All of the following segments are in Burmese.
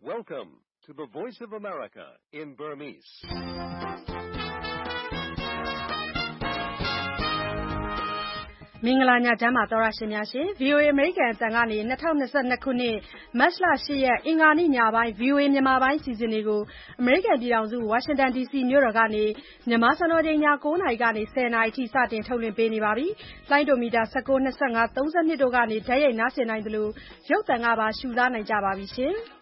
Welcome to the Voice of America in Burmese. ။မင်္ဂလာညချမ်းပါသောရရှင်များရှင် VOA အမေရိကန်အသံကနေ2022ခုနှစ်မတ်လ8ရက်အင်္ဂါနေ့ညပိုင်း VOA မြန်မာပိုင်းစီစဉ်တွေကိုအမေရိကန်ပြည်ထောင်စုဝါရှင်တန် DC မြို့တော်ကနေမြန်မာစံတော်ချိန်ည9:00နာရီကနေ10:00နာရီအထိစတင်ထုတ်လွှင့်ပေးနေပါပြီ။လိုင်းဒိုမီတာ19 25 32တို့ကနေဓာတ်ရိုက်နားဆင်နိုင်သလိုရုပ်သံကပါရှုစားနိုင်ကြပါပြီရှင်။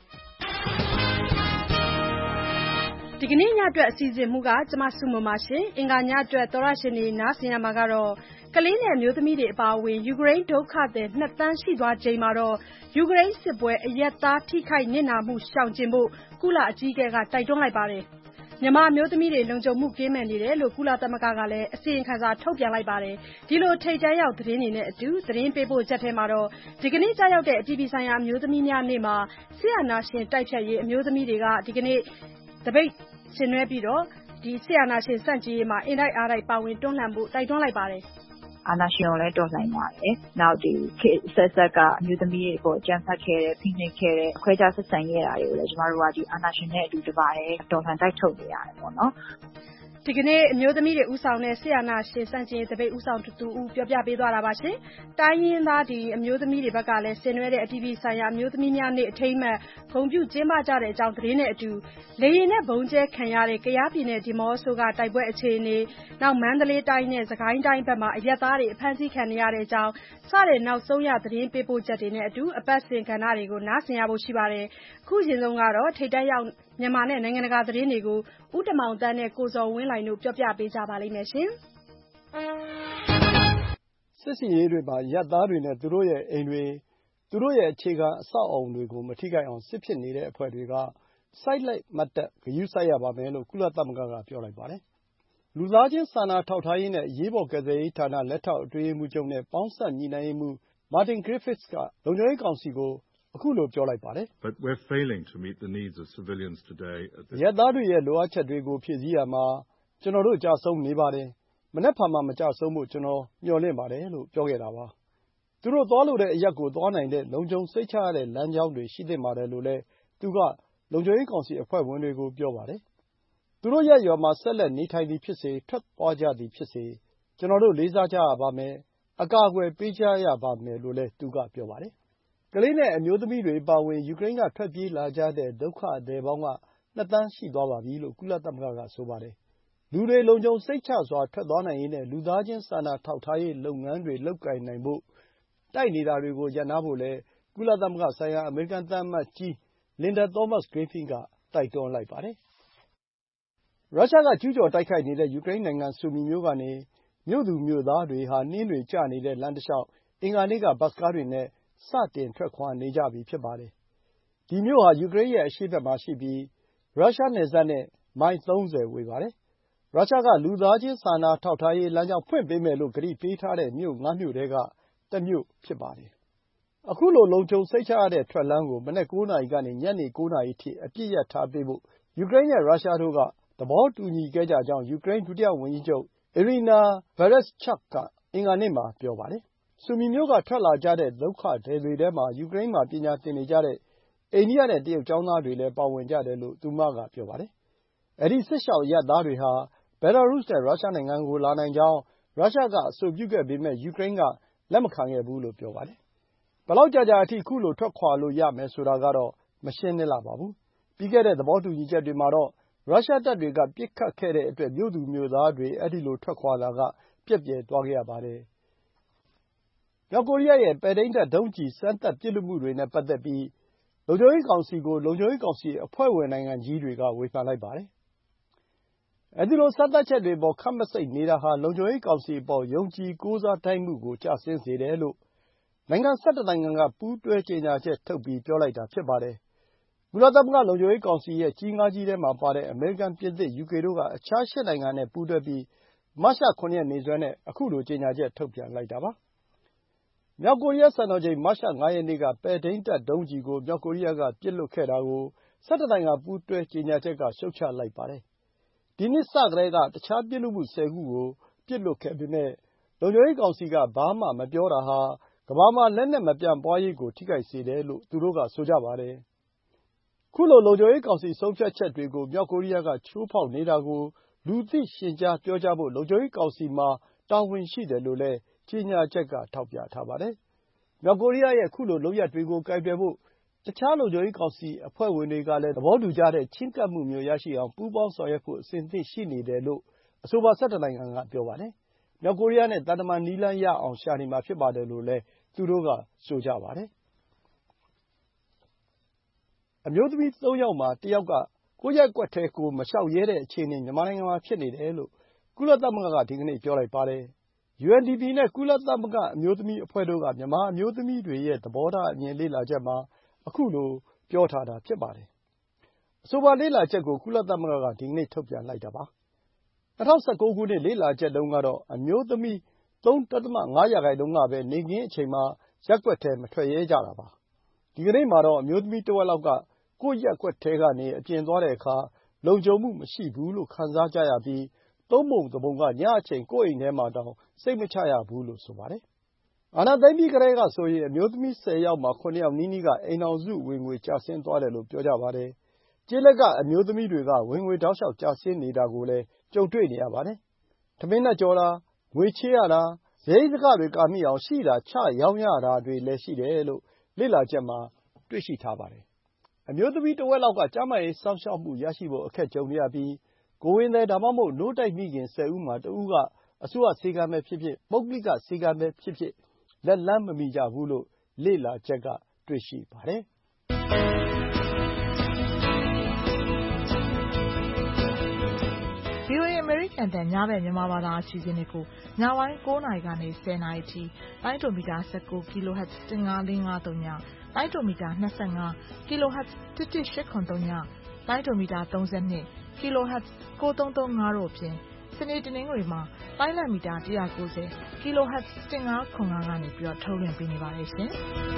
ဒီကနေ့ညအတွက်အစီအစဉ်မူကကျမစုမပါရှင်အင်္ဂါညအတွက်သောရရှင်တွေနားဆင်ရမှာကတော့ကလေးနဲ့မျိုးသမီးတွေအပါအဝင်ယူကရိန်းဒုက္ခသည်2သန်းရှိသွားချိန်မှာတော့ယူကရိန်းစစ်ပွဲအရက်သားထိခိုက်နစ်နာမှုရှောင်ကျဉ်ဖို့ကုလအကြီးအကဲကတိုက်တွန်းလိုက်ပါတယ်။မြန်မာမျိုးသမီးတွေလုံခြုံမှုကင်းမဲ့နေတယ်လို့ကုလသမဂ္ဂကလည်းအစီရင်ခံစာထုတ်ပြန်လိုက်ပါတယ်။ဒီလိုထိပ်တန်းရောက်သတင်းတွေနဲ့အတူသတင်းပေးပို့ချက်ထဲမှာတော့ဒီကနေ့ကြာရောက်တဲ့အပြည်ပြည်ဆိုင်ရာအမျိုးသမီးများနေ့မှာဆီယနာရှင်တိုက်ဖြတ်ရေးအမျိုးသမီးတွေကဒီကနေ့တပိတ်ဆင်နွှဲပြီးတော့ဒီဆီယနာရှင်စန့်ကျင်ရေးမှာအင်တိုက်အားတိုက်ပါဝင်တွန်းလှန်ဖို့တိုက်တွန်းလိုက်ပါတယ်။အာဏာရှင်ကိုလည်းတော်လှန်ပါတယ်။နောက်ဒီဆက်ကအမျိုးသမီးတွေပေါ်ကြမ်းဖက်ခဲ့တဲ့ဖိနှိပ်ခဲ့တဲ့ခွဲခြားဆက်ဆံခဲ့တာတွေကိုလည်းကျမတို့ကဒီအာဏာရှင်နဲ့အတူတပါတဲ့တော်လှန်တိုက်ထုတ်နေရတယ်ပေါ့နော်။ဒီကနေ့အမျိုးသမီးတွေဦးဆောင်တဲ့ဆီယနာရှင်စန့်ကျင်ရေးတပိတ်ဦးဆောင်သူဦးပြောပြပေးသွားတာပါရှင်။တိုင်းရင်းသားဒီအမျိုးသမီးတွေဘက်ကလည်းဆင်နွှဲတဲ့အပြည်ပြည်ဆိုင်ရာအမျိုးသမီးများနေ့အထိမ်းအမှတ်ဂုဏ်ပြုကျင်းပကြတဲ့အကြောင်းသတင်းနဲ့အတူလေရင်နဲ့ဘုံကျဲခံရတဲ့ကယားပြည်နယ်ဒီမော့ဆိုကတိုက်ပွဲအခြေအနေနောက်မန္တလေးတိုင်းနဲ့စကိုင်းတိုင်းဘက်မှာအရက်သားတွေအဖမ်းဆီးခံနေရတဲ့အကြောင်းစတဲ့နောက်ဆုံးရသတင်းပေးပို့ချက်တွေနဲ့အတူအပတ်စဉ်ကဏ္ဍတွေကိုနားဆင်ရဖို့ရှိပါတယ်။အခုချိန်ဆုံးကတော့ထိပ်တန်းရောက်မြန်မာနဲ့နိုင်ငံတကာသတင်းတွေကိုဦးတမောင်တန်းနဲ့ကိုဇော်ဝင်းလှိုင်တို့ပြောပြပေးကြပါလိမ့်မယ်ရှင်။စစ်စင်ရေးတွေမှာရပ်သားတွေနဲ့သူတို့ရဲ့အိမ်တွေသူတို့ရဲ့အခြေခံအဆောက်အအုံတွေကိုမထိခိုက်အောင်စစ်ဖြစ်နေတဲ့အဖွဲ့တွေကစိုက်လိုက်မတ်တက်ဂရုစိုက်ရပါမယ်လို့ကုလသမဂ္ဂကပြောလိုက်ပါတယ်။လူသားချင်းစာနာထောက်ထားရေးနဲ့အရေးပေါ်ကယ်ဆယ်ရေးဌာနလက်ထောက်အတွင်းရေးမှူးချုပ်နဲ့ပေါင်းစပ်ညှိနှိုင်းရေးမှူး Martin Griffiths ကလုံခြုံရေးကောင်စီကိုအခုလိုပြောလိုက်ပါတယ်။ “ အရပ်သားတွေရဲ့လိုအပ်ချက်တွေကိုဖြည့်ဆည်းရာမှာကျနော်တို့ကျဆုံးနေပါတယ်။မနက်ဖြန်မှမကျဆုံးဖို့ကျနော်မျှော်လင့်ပါတယ်လို့ပြောခဲ့တာပါ။သူတို့သွားလိုတဲ့အရပ်ကိုသွားနိုင်တဲ့လုံခြုံစိတ်ချရတဲ့လမ်းကြောင်းတွေရှိသင့်ပါတယ်လို့လည်းသူကလုံခြုံရေးကောင်စီအဖွဲ့ဝင်တွေကိုပြောပါတယ်။သူတို့ရပ်ရွာမှာဆက်လက်နေထိုင်သည်ဖြစ်စေထွက်သွားကြသည်ဖြစ်စေကျနော်တို့လေးစားကြရပါမယ်။အကာအကွယ်ပေးကြရပါမယ်လို့လည်းသူကပြောပါတယ်။ကလေးနဲ့အမျိုးသမီးတွေအပါအဝင်ယူကရိန်းကထွက်ပြေးလာကြတဲ့ဒုက္ခသည်ပေါင်းက2သန်းရှိသွားပါပြီလို့ကုလသမဂ္ဂကဆိုပါတယ်။လူတွေလုံခြုံစိတ်ချစွာထွက်သွားနိုင်ရေးနဲ့လူသားချင်းစာနာထောက်ထားရေးလုပ်ငန်းတွေလုပ်ကိုင်နိုင်ဖို့တိုက်နေတာတွေကိုရပ်နားဖို့လည်းကုလသမဂ္ဂဆိုင်ရာအမေရိကန်သံအမတ်ကြီး Linda Thomas-Greenfield ကတိုက်တွန်းလိုက်ပါတယ်။ရုရှားကကျူးကျော်တိုက်ခိုက်နေတဲ့ယူကရိန်းနိုင်ငံဆူမီမြို့ကနေမြို့သူမြို့သားတွေဟာနှင်းတွေကျနေတဲ့လမ်းတလျှောက်အင်္ဂါနေ့ကဘတ်စ်ကားတွေနဲ့စတင်ထွက်ခွါနေကြပြီဖြစ်ပါတယ်။ဒီမြို့ဟာယူကရိန်းရဲ့အရှေ့ဘက်မှာရှိပြီးရုရှားနယ်စပ်နဲ့မိုင်30ဝေးပါတယ်။ရုရှားကလူသားချင်းစာနာထောက်ထားရေးလမ်းကြောင်းဖွင့်ပေးမယ်လို့ကတိပေးထားတဲ့မြို့5မြို့ထဲကတစ်မြို့ဖြစ်ပါတယ်။အခုလိုလုံခြုံစိတ်ချရတဲ့ထွက်လမ်းကိုမနက်9:00နာရီကနေညနေ9:00နာရီအထိအပြည့်ရပ်ထားပေးဖို့ယူကရိန်းနဲ့ရုရှားတို့ကသဘောတူညီခဲ့ကြကြောင်းယူကရိန်းဒုတိယဝန်ကြီးချုပ် Iryna Vereshchuk ကအင်္ဂါနေ့မှာပြောပါတယ်။ဆူမီမြို့ကထွက်လာကြတဲ့ဒုက္ခသည်တွေထဲမှာယူကရိန်းမှာပညာသင်နေကြတဲ့အိန္ဒိယနဲ့တရုတ်ကျောင်းသားတွေလည်းပါဝင်ကြတယ်လို့သူမကပြောပါတယ်။အဲဒီစစ်ရှောင်အရပ်သားတွေဟာဘဲလာရုစ်နဲ့ရုရှားနိုင်ငံကိုလာနိုင်ကြောင်းရုရှားကအဆိုပြုခဲ့ပေမယ့်ယူကရိန်းကလက်မခံခဲ့ဘူးလို့ပြောပါတယ်။ဘယ်လောက်ကြာကြာအထိခုလိုထွက်ခွါလို့ရမယ်ဆိုတာကတော့မရှင်းလင်းလှပါဘူး။ပြီးခဲ့တဲ့သဘောတူညီချက်တွေမှာတော့ရုရှားတပ်တွေကပစ်ခတ်ခဲ့တဲ့အတွက်မြို့သူမြို့သားတွေအဲဒီလိုထွက်ခွါတာကပျက်ပြယ်သွားခဲ့ရပါတယ်။မြောက်ကိုရီးယားရဲ့ပဲ့ထိန်းတပ်ဒုံးကျည်စမ်းသပ်ပစ်လွှတ်မှုတွေနဲ့ပတ်သက်ပြီးလုံခြုံရေးကောင်စီကိုလုံခြုံရေးကောင်စီအဖွဲ့ဝင်နိုင်ငံကြီးတွေကဝေဖန်လိုက်ပါတယ်။အဲဒီလိုစမ်းသပ်ချက်တွေအပေါ်ခပ်မစိပ်နေတာဟာလုံခြုံရေးကောင်စီအပေါ်ယုံကြည်ကိုးစားထိုက်မှုကိုကျဆင်းစေတယ်လို့နိုင်ငံ17နိုင်ငံကပူးတွဲကြေညာချက်ထုတ်ပြီးပြောလိုက်တာဖြစ်ပါတယ်။ကုလသမဂ္ဂလုံခြုံရေးကောင်စီရဲ့ကြီး5ကြီးထဲမှာပါတဲ့အမေရိကန်ပြင်သစ်ယူကေတို့ကအခြား8နိုင်ငံနဲ့ပူးတွဲပြီးမတ်လ7ရက်နေ့စွဲနဲ့အခုလိုကြေညာချက်ထုတ်ပြန်လိုက်တာပါ။မြောက်ကိုရီးယားစံတော်ချိန်မတ်လ5ရက်နေ့ကပဲ့ထိန်းတပ်ဒုံးကျည်ကိုမြောက်ကိုရီးယားကပစ်လွှတ်ခဲ့တာကို17နိုင်ငံပူးတွဲကြေညာချက်ကရှုတ်ချလိုက်ပါတယ်။ဒီနှစ်စကတည်းကတခြားပစ်လွှတ်မှု10ခုကိုပစ်လွှတ်ခဲ့ပေမယ့်လုံခြုံရေးကောင်စီကဘာမှမပြောတာဟာကမ္ဘာမှာလက်နက်မပြန့်ပွါးရေးကိုထိခိုက်စေတယ်လို့သူတို့ကဆိုကြပါတယ်။ခုလိုလုံခြုံရေးကောင်စီဆုံးဖြတ်ချက်တွေကိုမြောက်ကိုရီးယားကချိုးဖောက်နေတာကိုလူသိရှင်ကြားပြောကြားဖို့လုံခြုံရေးကောင်စီမှာတာဝန်ရှိတယ်လို့လည်းကြေညာချက်ကထောက်ပြထားပါတယ်။မြောက်ကိုရီးယားရဲ့ခုလိုလုပ်ရပ်တွေကိုကိုင်တွယ်ဖို့တခြားလုံခြုံရေးကောင်စီအဖွဲ့ဝင်တွေကလည်းသဘောတူကြတဲ့ချဉ်းကပ်မှုမျိုးရရှိအောင်ပူးပေါင်းဆောင်ရွက်ဖို့အစဉ်သင့်ရှိနေတယ်လို့အဆိုပါ11နိုင်ငံကပြောပါတယ်။မြောက်ကိုရီးယားနဲ့သံတမန်နည်းလမ်းရအောင်ရှာနေမှာဖြစ်ပါတယ်လို့လည်းသူတို့ကဆိုကြပါတယ်။အမျိုးသမီး3ယောက်မှာ1ယောက်ကကိုယ့်ရပ်ကွက်ထဲကိုမလျှောက်ရဲတဲ့အခြေအနေမြန်မာနိုင်ငံမှာဖြစ်နေတယ်လို့ကုလသမဂ္ဂကဒီကနေ့ပြောလိုက်ပါတယ်။ UNDP နဲ့ကုလသမဂ္ဂအမျိုးသမီးအဖွဲ့တို့ကမြန်မာအမျိုးသမီးတွေရဲ့သဘောထားအမြင်လေ့လာချက်မှာအခုလိုပြောထားတာဖြစ်ပါတယ်။အဆိုပါလေ့လာချက်ကိုကုလသမဂ္ဂကဒီကနေ့ထုတ်ပြန်လိုက်တာပါ။2019ခုနှစ်လေ့လာချက်တုန်းကတော့အမျိုးသမီး 3.5% ကပဲနေခင်းအချိန်မှာရပ်ကွက်ထဲမထွက်ရဲကြတာပါ။ဒီကနေ့မှာတော့အမျိုးသမီးတဝက်လောက်ကကိုယ့်ရပ်ကွက်ထဲကနေအပြင်သွားတဲ့အခါလုံခြုံမှုမရှိဘူးလို့ခံစားကြရပြီး3 ပုံ 1 ပုံကညအချိန်ကိုယ့်အိမ်ထဲမှာတောင်စိတ်မချရဘူးလို့ဆိုပါတယ်။အာဏာသိမ်းပြီးကတည်းကဆိုရင်အမျိုးသမီး10ယောက်မှာ9ယောက်နီးနီးကအိမ်ထောင်စုဝင်ငွေကျဆင်းသွားတယ်လို့ပြောကြပါတယ်။ကျေးလက်ကအမျိုးသမီးတွေကဝင်ငွေတောက်လျှောက်ကျဆင်းနေတာကိုလည်းကြုံတွေ့နေရပါတယ်။ထမင်းနပ်ကြော်တာငွေချေးရတာစရိတ်စကတွေကာမိအောင်ရှိတာချရောင်းရတာတွေလည်းရှိတယ်လို့လေ့လာချက်မှာတွေ့ရှိထားပါတယ်။အမျိုးသမီးတဝက်လောက်ကကျန်းမာရေးစောင့်ရှောက်မှုရရှိဖို့အခက်ကြုံနေရပြီးကိုယ်ဝန်သည်ဒါမှမဟုတ်နို့တိုက်မိခင်10ဦးမှာ1ဦးကအစိုးရဆေးခန်းပဲဖြစ်ဖြစ်ပုဂ္ဂလိကဆေးခန်းပဲဖြစ်ဖြစ်လက်လှမ်းမမီကြဘူးလို့လေ့လာချက်ကတွေ့ရှိပါတယ်။ VOA အမေရိကန်အသံညဘက်မြန်မာဘာသာအစီအစဉ်တွေကိုညပိုင်း9နာရီကနေ10နာရီထိတိုင်းတိုမီတာ19 kHz 15453ညတိုင်းတိုမီတာ25 kHz 11803ညတိုင်းတိုမီတာ32 kHz 9335တို့အပြင်စနေတနင်္ဂနွေမှာတိုင်းလံမီတာ190 kHz 1505ကနေပြီးတော့ထုတ်လွှင့်ပေးနေပါတယ်ရှင်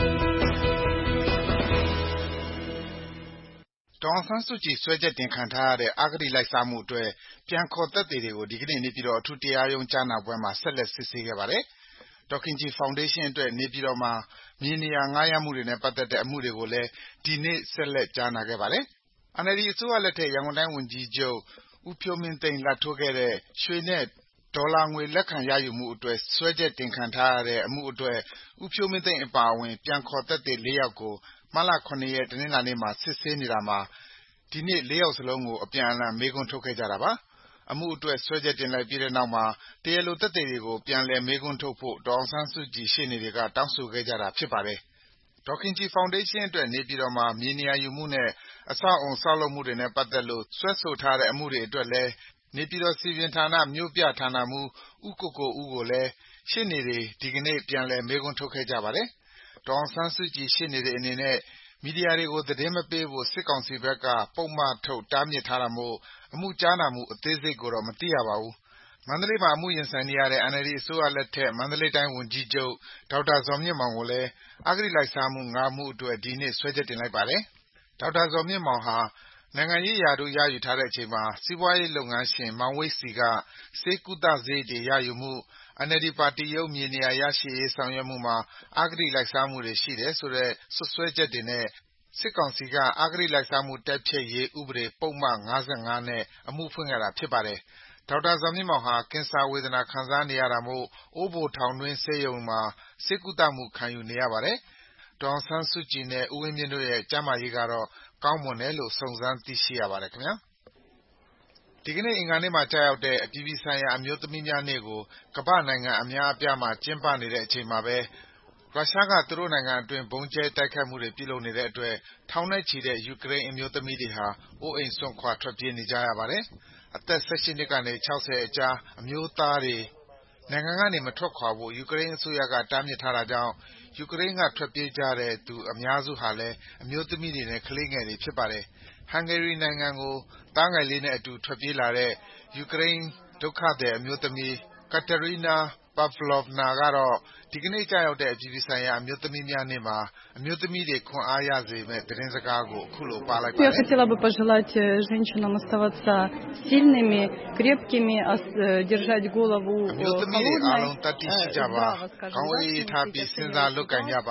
ဒေါ်အောင်ဆန်းစုကြည်စွဲချက်တင်ခံထားရတဲ့အဂတိလိုက်စားမှုအတွက်ပြန်ခေါ်သက်သေတွေကိုဒီကနေ့နေပြည်တော်အထူးတရားရုံးကြားနာပွဲမှာဆက်လက်စစ်ဆေးခဲ့ပါတယ်။ဒေါ်ခင်ကြည်ဖောင်ဒေးရှင်းအတွက်နေပြည်တော်မှာမြေနေရာငှားရမ်းမှုတွေနဲ့ပတ်သက်တဲ့အမှုတွေကိုလည်းဒီနေ့ဆက်လက်ကြားနာခဲ့ပါတယ်။ NLD အစိုးရလက်ထက်ရန်ကုန်တိုင်းဝန်ကြီးချုပ်ဦးဖြိုးမင်းသိန်းလာဘ်ထိုးခဲ့တဲ့ရွှေနဲ့ဒေါ်လာငွေလက်ခံရယူမှုအတွက်စွဲချက်တင်ခံထားရတဲ့အမှုအတွက်ဦးဖြိုးမင်းသိန်းအပါအဝင်ပြန်ခေါ်သက်သေ4ယောက်ကိုမတ်လ7ရက်တနင်္လာနေ့မှာစစ်ဆေးနေတာမှာဒီနေ့4ယောက်စလုံးကိုအပြန်အလှန်မေးခွန်းထုတ်ခဲ့ကြတာပါ။အမှုအတွက်စွဲချက်တင်လိုက်ပြီးတဲ့နောက်မှာတရားလိုသက်သေတွေကိုပြန်လည်မေးခွန်းထုတ်ဖို့ဒေါ်အောင်ဆန်းစုကြည်ရှေ့နေတွေကတောင်းဆိုခဲ့ကြတာဖြစ်ပါတယ်။ဒေါ်ခင်ကြည်ဖောင်ဒေးရှင်းအတွက်နေပြည်တော်မှာမြေနေရာယူမှုနဲ့အဆောက်အအုံဆောက်လုပ်မှုတွေနဲ့ပတ်သက်လို့စွဲဆိုထားတဲ့အမှုတွေအတွက်လည်းနေပြည်တော်စည်ပင်ဌာနမြို့ပြဌာနမှူးဦးကိုကိုဦးကိုလည်းရှေ့နေတွေဒီကနေ့ပြန်လည်မေးခွန်းထုတ်ခဲ့ကြပါတယ်။ဒေါ်အောင်ဆန်းစုကြည်ရှေ့နေတွေအနေနဲ့မီဒီယာတွေကိုသတင်းမပေးဖို့စစ်ကောင်စီဘက်ကပုဒ်မထုတ်တားမြစ်ထားတာမို့အမှုကြားနာမှုအသေးစိတ်ကိုတော့မသိရပါဘူး။မန္တလေးမှာအမှုရင်ဆိုင်နေရတဲ့ NLD အစိုးရလက်ထက်မန္တလေးတိုင်းဝန်ကြီးချုပ်ဒေါက်တာဇော်မြင့်မောင်ကိုလည်းအဂတိလိုက်စားမှု5မှုအတွက်ဒီနေ့စွဲချက်တင်လိုက်ပါတယ်။ဒေါက်တာဇော်မြင့်မောင်ဟာနိုင်ငံရေးရာထူးရယူထားတဲ့အချိန်မှာစီးပွားရေးလုပ်ငန်းရှင်မောင်ဝိတ်ဆီကဆေးကုသစရိတ်တွေရယူမှု၊ NLD ပါတီရုံးမြေနေရာရရှိရေးဆောင်ရွက်မှုမှာအဂတိလိုက်စားမှုတွေရှိတယ်ဆိုတဲ့စွပ်စွဲချက်တွေနဲ့စစ်ကောင်စီကအဂတိလိုက်စားမှုတိုက်ဖျက်ရေးဥပဒေပုဒ်မ55နဲ့အမှုဖွင့်ခဲ့တာဖြစ်ပါတယ်။ဒေါက်တာဇော်မြင့်မောင်ဟာကင်ဆာဝေဒနာခံစားနေရတာမို့အိုးဘိုထောင်တွင်းဆေးရုံမှာဆေးကုသမှုခံယူနေရပါတယ်။ဒေါ်အောင်ဆန်းစုကြည်နဲ့ဦးဝင်းမြင့်တို့ရဲ့ကျန်းမာရေးကတော့ကောင်းမွန်တယ်လို့စုံစမ်းသိရှိရပါတယ်ခင်ဗျာ။ဒီကနေ့အင်္ဂါနေ့မှာကျရောက်တဲ့အပြည်ပြည်ဆိုင်ရာအမျိုးသမီးများနေ့ကိုကမ္ဘာ့နိုင်ငံအများအပြားမှာကျင်းပနေတဲ့အချိန်မှာပဲရုရှားကသူတို့နိုင်ငံအတွင်းဗုံးကြဲတိုက်ခိုက်မှုတွေပြုလုပ်နေတဲ့အတွက်ထောင်နဲ့ချီတဲ့ယူကရိန်းအမျိုးသမီးတွေဟာအိုးအိမ်စွန့်ခွာထွက်ပြေးနေကြရပါတယ်။အသက်18နှစ်ကနေ60အကြားအမျိုးသားတွေနိုင်ငံကနေမထွက်ခွာဖို့ယူကရိန်းအစိုးရကတားမြစ်ထားတာကြောင့်ယူကရိန်းကထွက်ပြေးကြတဲ့သူအများစုဟာလည်းအမျိုးသမီးတွေနဲ့ကလေးငယ်တွေဖြစ်ပါတယ်။ဟန်ဂေရီနိုင်ငံကိုသားငယ်လေးနဲ့အတူထွက်ပြေးလာတဲ့ယူကရိန်းဒုက္ခသည်အမျိုးသမီး Katerina Pavlovna ကတော့ဒီကနေ့ကျရောက်တဲ့အပြည်ပြည်ဆိုင်ရာအမျိုးသမီးများနေ့မှာအမျိုးသမီးတွေခွန်အားရစေမယ့်သတင်းစကားကိုအခုလိုပါလိုက်ပါတယ်။ Я хотела бы пожелать женщинам оставаться сильными, крепкими, держать голову အမျိုးသမီးတွေအားလုံးတတ်သိရှိကြပါခေါင်းအေးထားပြီးစဉ်းစားလုပ်ကိုင်ကြပါ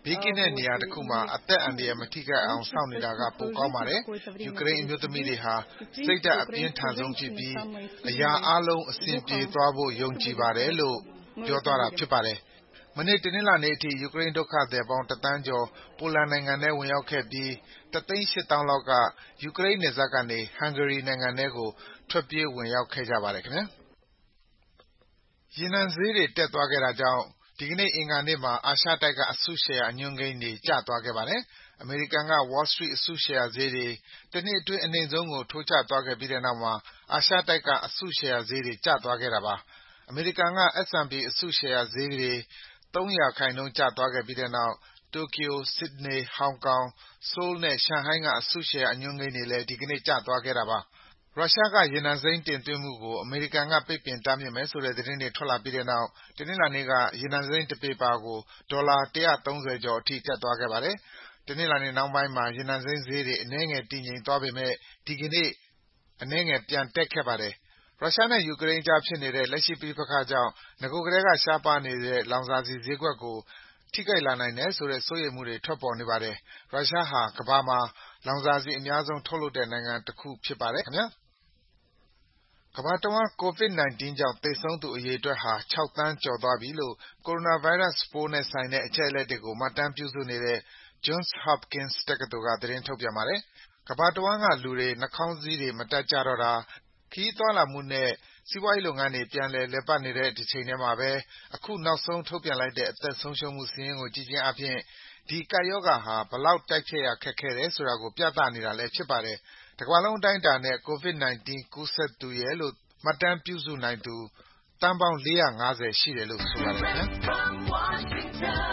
ဘေးကင်းတဲ့နေရာတစ်ခုမှာအသက်အန္တရာယ်မထိခိုက်အောင်စောင့်နေတာကပိုကောင်းပါတယ်။ယူကရိန်းအမျိုးသမီးတွေဟာစိတ်ဓာတ်အပြင်းထန်ဆုံးဖြစ်ပြီးအရာအလုံးအဆင်ပြေသွားဖို့ယုံကြည်ပါတယ်လို့ပြောသွားတာဖြစ်ပါတယ်။မနေ့တနင်္လာနေ့အထိယူကရိန်းဒုက္ခသည်ပေါင်း1 သန်းကျော်ပိုလန်နိုင်ငံထဲဝင်ရောက်ခဲ့ပြီး1,800,000 လောက်ကယူကရိန်းနယ်စပ်ကနေဟန်ဂေရီနိုင်ငံထဲကိုထွက်ပြေးဝင်ရောက်ခဲ့ကြပါတယ်ခင်ဗျာ။ရေနံဈေးတွေတက်သွားခဲ့တာကြောင့်ဒီကနေ့အင်္ဂါနေ့မှာအာရှတိုက်က အစုရှယ်ယာအညွှန်းကိန်းတွေကျသွားခဲ့ပါတယ်။အမေရိကန်က Wall Street အစုရှယ်ယာဈေးတွေတနှစ်အတွင်းအနိမ့်ဆုံးကိုထိုးကျသွားခဲ့ပြီးတဲ့နောက်မှာအာရှတိုက်ကအစုရှယ်ယာဈေးတွေကျသွားခဲ့တာပါ။အမေရိကန်က S&P အစုရှယ်ယာဈေးတွေ3% ကျသွားခဲ့ပြီးတဲ့နောက်တိုကျို၊ဆစ်ဒနီ၊ဟောင်ကောင်၊ဆိုးလ်နဲ့ရှန်ဟိုင်းကအစုရှယ်ယာအညွှန်းကိန်းတွေလည်းဒီကနေ့ကျသွားခဲ့တာပါ။ရုရှားကရေနံစိမ်းတင်သွင်းမှုကိုအမေရိကန်ကပိတ်ပင်တားမြစ်မယ်ဆိုတဲ့သတင်းတွေထွက်လာပြီးတဲ့နောက်တနင်္လာနေ့ကရေနံစိမ်းတစ်ပေပါကိုဒေါ်လာ130ကျော်အထိတက်သွားခဲ့ပါတယ်။တနင်္လာနေ့နှောင်းပိုင်းမှာရေနံစိမ်းဈေးတွေအနည်းငယ်တည်ငြိမ်သွားပေမဲ့ဒီကနေ့အနည်းငယ်ပြန်တက်ခဲ့ပါတယ်။ရုရှားနဲ့ယူကရိန်းအကြားဖြစ်နေတဲ့လက်ရှိပဋိပက္ခကြောင့်နဂိုကတည်းကရှားပါးနေတဲ့လောင်စာဆီဈေးကွက်ကိုထိခိုက်လာနိုင်တယ်ဆိုတဲ့စိုးရိမ်မှုတွေထွက်ပေါ်နေပါတယ်။ရုရှားဟာကမ္ဘာမှာလောင်စာဆီအများဆုံးထုတ်လုပ်တဲ့နိုင်ငံတစ်ခုဖြစ်ပါတယ်ခင်ဗျာ။ကမ္ဘာတဝန်း COVID-19 ကြောင့်သေဆုံးသူအရေအတွက်ဟာ6 သန်းကျော်သွားပြီလို့ကိုရိုနာဗိုင်းရပ်စ်ပိုးနဲ့ဆိုင်တဲ့အချက်အလက်တွေကိုမှတ်တမ်းပြုစုနေတဲ့ Johns Hopkins တက္ကသိုလ်ကသတင်းထုတ်ပြန်ပါတယ်။ကမ္ဘာတဝန်းကလူတွေနှာခေါင်းစည်းတွေမတပ်ကြတော့တာ၊ခရီးသွားလာမှုနဲ့စီးပွားရေးလုပ်ငန်းတွေပြန်လည်ပတ်နေတဲ့တချိန်ထဲမှာပဲအခုနောက်ဆုံးထုတ်ပြန်လိုက်တဲ့အသက်ဆုံးရှုံးမှုစာရင်းကိုကြည့်ခြင်းအားဖြင့်ဒီကပ်ရောဂါဟာဘယ်လောက်တိုက်ဖျက်ရခက်ခဲတယ်ဆိုတာကိုပြသနေတာလည်းဖြစ်ပါတယ်။တကမ္ဘာလုံးအတိုင်းအတာနဲ့ COVID-19 ကူးစက်သူရယ်လို့မှတ်တမ်းပြုစုနိုင်သူသန်းပေါင်း450ရှိတယ်လို့ဆိုပါတယ်ခင်ဗျာ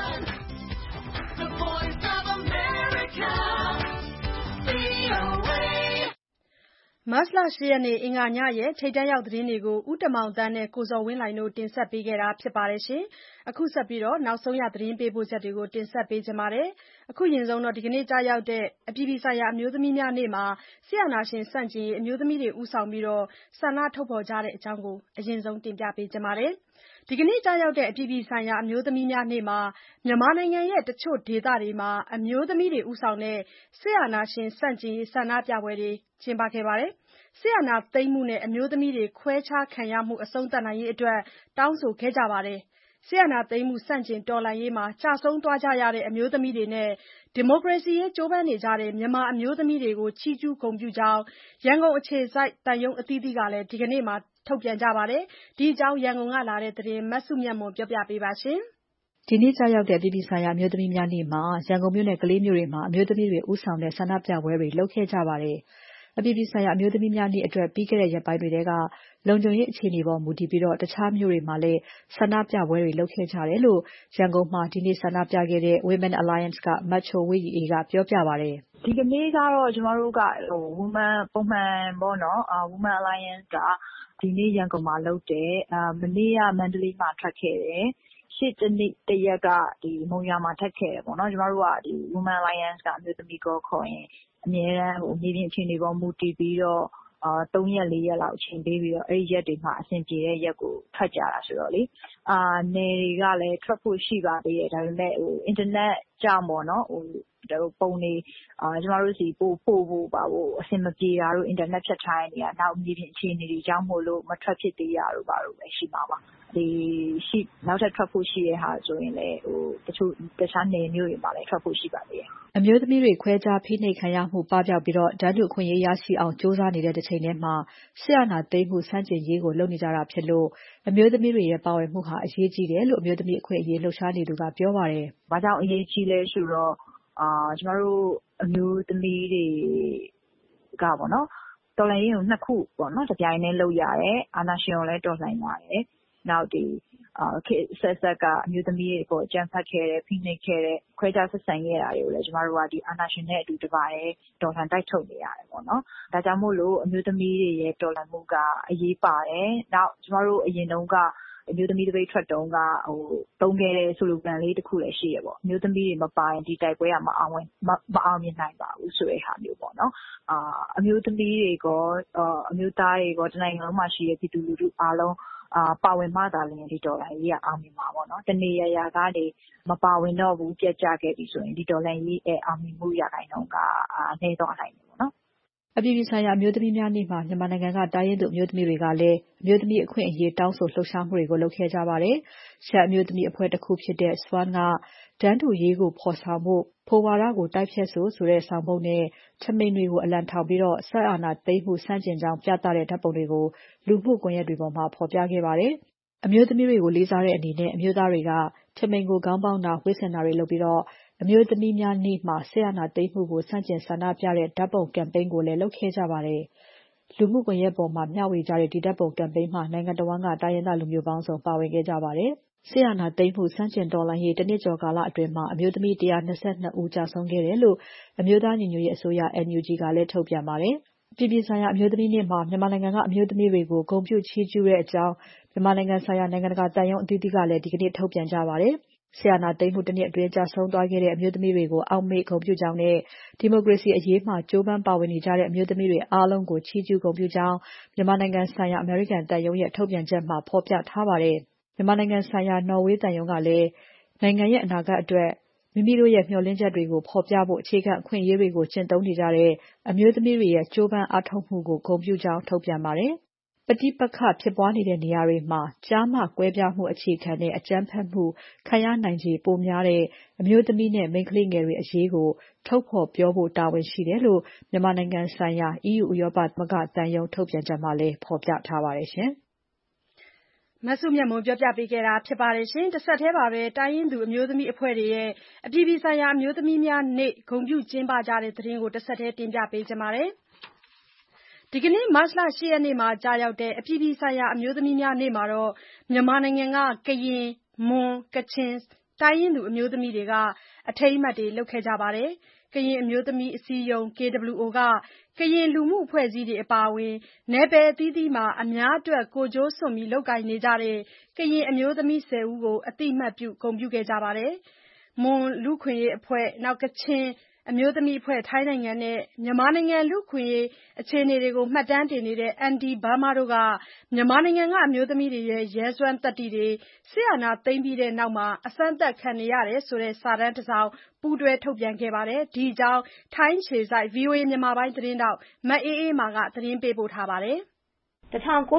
မတ်လ 8 ရက်နေ့အင်္ဂါညရဲ့ထိပ်တန်းရောက်သတင်းတွေကိုဦးတင်မောင်သန်းနဲ့ကိုဇော်ဝင်းလှိုင်တို့တင်ဆက်ပေးခဲ့တာဖြစ်ပါတယ်။အခုဆက်ပြီးနောက်ဆုံးရသတင်းပေးပို့ချက်တွေကိုတင်ဆက်ပေးချင်ပါတယ်။အခုဒီကနေ့ကျရောက်တဲ့အပြည်ပြည်ဆိုင်ရာအမျိုးသမီးများနေ့မှာစစ်အာဏာရှင်ဆန့်ကျင်ရေးအမျိုးသမီးတွေဦးဆောင်ပြီးဆန္ဒထုတ်ဖော်ကြတဲ့အကြောင်းကိုအရင်ဆုံးတင်ပြပေးချင်ပါတယ်။ဒီကနေ့ကျရောက်တဲ့အပြည်ပြည်ဆိုင်ရာအမျိုးသမီးများနေ့မှာမြန်မာနိုင်ငံရဲ့တချို့ဒေသတွေမှာအမျိုးသမီးတွေဦးဆောင်တဲ့စစ်အာဏာရှင်ဆန့်ကျင်ရေးဆန္ဒပြပွဲတွေကျင်းပခဲ့ပါတယ်။စစ်အာဏာသိမ်းမှုနဲ့အမျိုးသမီးတွေခွဲခြားခံရမှုအဆုံးသတ်ရေးအတွက်တောင်းဆိုခဲ့ကြပါတယ်။စစ်အာဏာသိမ်းမှုဆန့်ကျင်တော်လှန်ရေးမှာကျဆုံးသွားကြရတဲ့အမျိုးသမီးတွေနဲ့ဒီမိုကရေစီရေးကြိုးပမ်းနေကြတဲ့မြန်မာအမျိုးသမီးတွေကိုချီးကျူးဂုဏ်ပြုကြောင်းရန်ကုန်အခြေစိုက်သံရုံးအသီးသီးကလည်းဒီကနေ့မှာထုတ်ပြန်ကြပါတယ်။ဒီအကြောင်းရန်ကုန်ကလာတဲ့သတင်းမစုမြတ်မွန်ပြောပြပေးပါမယ်။ဒီနေ့ကျရောက်တဲ့အပြည်ပြည်ဆိုင်ရာအမျိုးသမီးများနေ့မှာရန်ကုန်မြို့နဲ့ကလေးမြို့တွေမှာအမျိုးသမီးတွေဦးဆောင်တဲ့ဆန္ဒပြပွဲတွေလုပ်ခဲ့ကြပါတယ်။အပြည်ပြည်ဆိုင်ရာအမျိုးသမီးများနေ့အတွက်ပြီးခဲ့တဲ့ရက်ပိုင်းတွေကလုံခြုံရေးအခြေအနေပေါ်မူတည်ပြီးတခြားမြို့တွေမှာလည်းဆန္ဒပြပွဲတွေလုပ်ခဲ့ကြတယ်လို့ရန်ကုန်မှာဒီနေ့ဆန္ဒပြခဲ့တဲ့ Women Alliance ကမချိုဝေရီအေးကပြောပြပါတယ်။ဒီကနေ့ကတော့ကျမတို့ကWomen ပုံမှန်ပေါ့နော်Women Alliance ကဒီနေ့ရန်ကုန်မှာလုပ်တယ်။မနေ့ကမန္တလေးမှာထွက်ခဲ့တယ်။ရှေ့တရက်ကမုံရွာမှာထက်ခဲ့တယ်ပေါ့နော်။ကျမတို့ကWomen Alliance ကအမျိုးသမီးကောခေါ်ရင်အမြဲတမ်းမြေပြင်အခြေအနေပေါ်မူတည်ပြီးတော့3ရက်4ရက်လောက်အချိန်ပေးပြီးတော့အဲ့ဒီရက်တွေမှာအဆင်ပြေတဲ့ရက်ကိုထွက်ကြတာဆိုတော့လေနယ်တွေကလည်းထွက်ဖို့ရှိပါသေးတယ်ဒါပေမဲ့အင်တာနက်ကြောင့်ပေါ့နော်ပုံတွေကျမတို့စီပို့ဖို့ပါဖို့အဆင်မပြေတာတို့အင်တာနက်ဖြတ်ထားတဲ့နေရာနောက်မြေပြင်အခြေအနေတွေကြောင့်မို့လို့မထွက်ဖြစ်သေးရတို့ပါတော့ပဲရှိမှာပါနောက်ထပ်ထွက်ဖို့ရှိတဲ့ဟာဆိုရင်လည်းတခြားနယ်မြို့တွေမှာလည်းထွက်ဖို့ရှိပါသေးတယ်။အမျိုးသမီးတွေခွဲခြားဖိနှိပ်ခံရမှုပပျောက်ပြီးတန်းတူအခွင့်အရေးရရှိအောင်ကြိုးစားနေတဲ့တစ်ချိန်တည်းမှာစစ်အာဏာသိမ်းမှုဆန့်ကျင်ရေးကိုလုပ်နေကြတာဖြစ်လို့အမျိုးသမီးတွေရဲ့ပါဝင်မှုဟာအရေးကြီးတယ်လို့အမျိုးသမီးအခွင့်အရေးလှုပ်ရှားနေသူကပြောပါတယ်။ဘာကြောင့်အရေးကြီးလဲဆိုတော့ကျမတို့အမျိုးသမီးတွေကပေါ့နော်တော်လှန်ရေးကို2ခုပေါ့နော်တစ်ပြိုင်တည်းလုပ်ရတယ်အာဏာရှင်ကိုလည်းတော်လှန်ရတယ်နောက်ခေတ်ဆက်ဆက်ကအမျိုးသမီးတွေပေါ်ကြမ်းဖက်ခဲ့တဲ့ဖိနှိပ်ခဲ့တဲ့ခွဲခြားဆက်ဆံခဲ့တာတွေကိုလည်းကျမတို့ကအာဏာရှင်နဲ့အတူတပါးတော်လှန်တိုက်ထုတ်နေရတယ်ပေါ့နော်ဒါကြောင့်မို့လို့အမျိုးသမီးတွေရဲ့တော်လှန်မှုကအရေးပါတယ်နောက်ကျမတို့အရင်တုန်းကအမျိုးသမီးတပိတ်ထွက်တုန်းကသုံးခဲ့တဲ့ဆိုလိုဂန်လေးတစ်ခုလည်းရှိရပေါ့အမျိုးသမီးတွေမပါရင်ဒီတိုက်ပွဲကမအောင်မြင်နိုင်ပါဘူးဆိုတဲ့ဟာမျိုးပေါ့နော်အမျိုးသမီးတွေကအမျိုးသားတွေကတနိုင်ငံလုံးမှာရှိတဲ့ပြည်သူလူထုအားလုံးပါဝင်မှသာလျှင်ဒီတော်လှန်ရေးကအောင်မြင်မှာပေါ့နော်။တနေရာရာကနေမပါဝင်တော့ဘူးပြတ်ကျခဲ့ပြီဆိုရင်ဒီတော်လှန်ရေးအောင်မြင်မှုရာခိုင်နှုန်းကနည်းသွားနိုင်တယ်ပေါ့နော်။အပြည်ပြည်ဆိုင်ရာအမျိုးသမီးများနေ့မှာမြန်မာနိုင်ငံကတိုင်းရင်းသူအမျိုးသမီးတွေကလည်းအမျိုးသမီးအခွင့်အရေးတောင်းဆိုလှုပ်ရှားမှုတွေကိုလုပ်ခဲ့ကြပါတယ်။ရှမ်းအမျိုးသမီးအဖွဲ့တစ်ခုဖြစ်တဲ့ SWAN ကတန်းတူရေးကိုဖော်ဆောင်ဖို့ဖိုဝါဒကိုတိုက်ဖျက်ဆိုတဲ့ဆောင်ပုဒ်နဲ့ထမိန်တွေကိုအလံထောင်ပြီးဆက်အာဏာသိမ်းမှုဆန့်ကျင်ကြောင်းပြသတဲ့ဓာတ်ပုံတွေကိုလူမှုကွန်ရက်တွေပေါ်မှာဖော်ပြခဲ့ပါတယ်။အမျိုးသမီးတွေကိုလေးစားတဲ့အနေနဲ့အမျိုးသားတွေကထမိန်ကိုခေါင်းပေါင်းတာဝတ်ဆင်တာတွေလုပ်ပြီးအမျိုးသမီးများနေ့မှာဆက်အာဏာသိမ်းမှုကိုဆန့်ကျင်ဆန္ဒပြတဲ့ဓာတ်ပုံကမ်ပိန်းကိုလည်းလုပ်ခဲ့ကြပါတယ်။လူမှုကွန်ရက်ပေါ်မှာမျှဝေကြတဲ့ဒီဓာတ်ပုံကမ်ပိန်းမှာနိုင်ငံတော်ဝန်ကတိုင်းရင်းသားလူမျိုးပေါင်းစုံပါဝင်ခဲ့ကြပါတယ်။စစ်အာဏာသိမ်းမှုဆန့်ကျင်တော်လှန်ရေးတစ်နှစ်ကျော်ကာလအတွင်းမှာအမျိုးသမီး122ဦးကြာဆုံးခဲ့တယ်လို့အမျိုးသားညီညွတ်ရေးအစိုးရ NUG ကလည်းထုတ်ပြန်ပါတယ်။အပြည်ပြည်ဆိုင်ရာအမျိုးသမီးနေ့မှာမြန်မာနိုင်ငံကအမျိုးသမီးတွေကိုဂုဏ်ပြုချီးကျူးတဲ့အကြောင်းမြန်မာနိုင်ငံဆိုင်ရာနိုင်ငံတကာသံရုံးအသီးသီးကလည်းဒီကနေ့ထုတ်ပြန်ကြပါတယ်။ဆီယနာသိမ်းမှုတစ်နှစ်အတွင်းကြာဆုံးသွားခဲ့တဲ့အမျိုးသမီးတွေကိုအောက်မေ့ဂုဏ်ပြုကြောင်းနဲ့ဒီမိုကရေစီအရေးမှာကြိုးပမ်းပါဝင်နေကြတဲ့အမျိုးသမီးတွေအားလုံးကိုချီးကျူးဂုဏ်ပြုကြောင်းမြန်မာနိုင်ငံဆိုင်ရာအမေရိကန်သံရုံးရဲ့ထုတ်ပြန်ချက်မှာဖော်ပြထားပါတယ်။မြန်မာနိုင်ငံဆိုင်ရာနော်ဝေးသံရုံးကလည်းနိုင်ငံရဲ့အနာဂတ်အတွက်မိမိတို့ရဲ့မျှော်လင့်ချက်တွေကိုဖော်ပြဖို့အခြေခံအခွင့်အရေးတွေကိုကျင့်သုံးနေကြတဲ့အမျိုးသမီးတွေရဲ့ကြိုးပမ်းအားထုတ်မှုကိုဂုဏ်ပြုကြောင်းထုတ်ပြန်ပါတယ်။ပဋိပက္ခဖြစ်ပွားနေတဲ့နေရာတွေမှာကျားမကွဲပြားမှုအခြေခံတဲ့အကြမ်းဖက်မှုခံရနိုင်ခြေပိုများတဲ့အမျိုးသမီးနဲ့မိန်းကလေးငယ်တွေအရေးကိုထုတ်ဖော်ပြောဖို့တာဝန်ရှိတယ်လို့မြန်မာနိုင်ငံဆိုင်ရာ EU ဥရောပသမဂ္ဂသံရုံးထုတ်ပြန်ချက်မှာလည်းဖော်ပြထားပါတယ်ရှင်။မစုမြတ်မွန်ပြောပြပေးခဲ့တာဖြစ်ပါတယ်ရှင်။တစ်ဆက်တည်းပါပဲတိုင်းရင်းသူအမျိုးသမီးအဖွဲ့တွေရဲ့အပြည်ပြည်ဆိုင်ရာအမျိုးသမီးများနေ့ဂုဏ်ပြုကျင်းပကြတဲ့သတင်းကိုတစ်ဆက်တည်းတင်ပြပေးကြပါမယ်။ဒီကနေ့မတ်လ 8 ရက်နေ့မှာကြာရောက်တဲ့အပြည်ပြည်ဆိုင်ရာအမျိုးသမီးများနေ့မှာမြန်မာနိုင်ငံကကရင်၊မွန်၊ကချင်တိုင်းရင်းသူအမျိုးသမီးတွေကအထိမ်းအမှတ်တွေလုပ်ခဲ့ကြပါတယ်။ကရင်အမျိုးသမီးအစည်းအရုံး KWO ကကရင်လူမှုအဖွဲ့အစည်းတွေအပါအဝင်နယ်ပယ်အသီးသီးမှာအများအတွက်ကိုယ်ကျိုးစွန့်ပြီးလုပ်ကိုင်နေကြတဲ့ကရင်အမျိုးသမီး10ဦးကိုအသိအမှတ်ပြုဂုဏ်ပြုခဲ့ကြပါတယ်။မွန်လူ့အခွင့်အရေးအဖွဲ့၊ကချင်အမျိုးသမီးအဖွဲ့ထိုင်းနိုင်ငံနဲ့မြန်မာနိုင်ငံလူ့အခွင့်အရေးအခြေအနေတွေကိုမှတ်တမ်းတင်နေတဲ့ Andy Burma တို့ကမြန်မာနိုင်ငံကအမျိုးသမီးတွေရဲ့ရဲစွမ်းသတ္တိတွေစစ်အာဏာသိမ်းပြီးနောက်မှာအစမ်းသပ်ခံနေရတယ်ဆိုတဲ့စာတမ်းတစ်စောင်ပူးတွဲထုတ်ပြန်ခဲ့ပါတယ်။ဒီအကြောင်းထိုင်းအခြေစိုက် VOA မြန်မာပိုင်းသတင်းထောက်မအေးအေးမာကသတင်းပေးပို့ထားပါတယ်။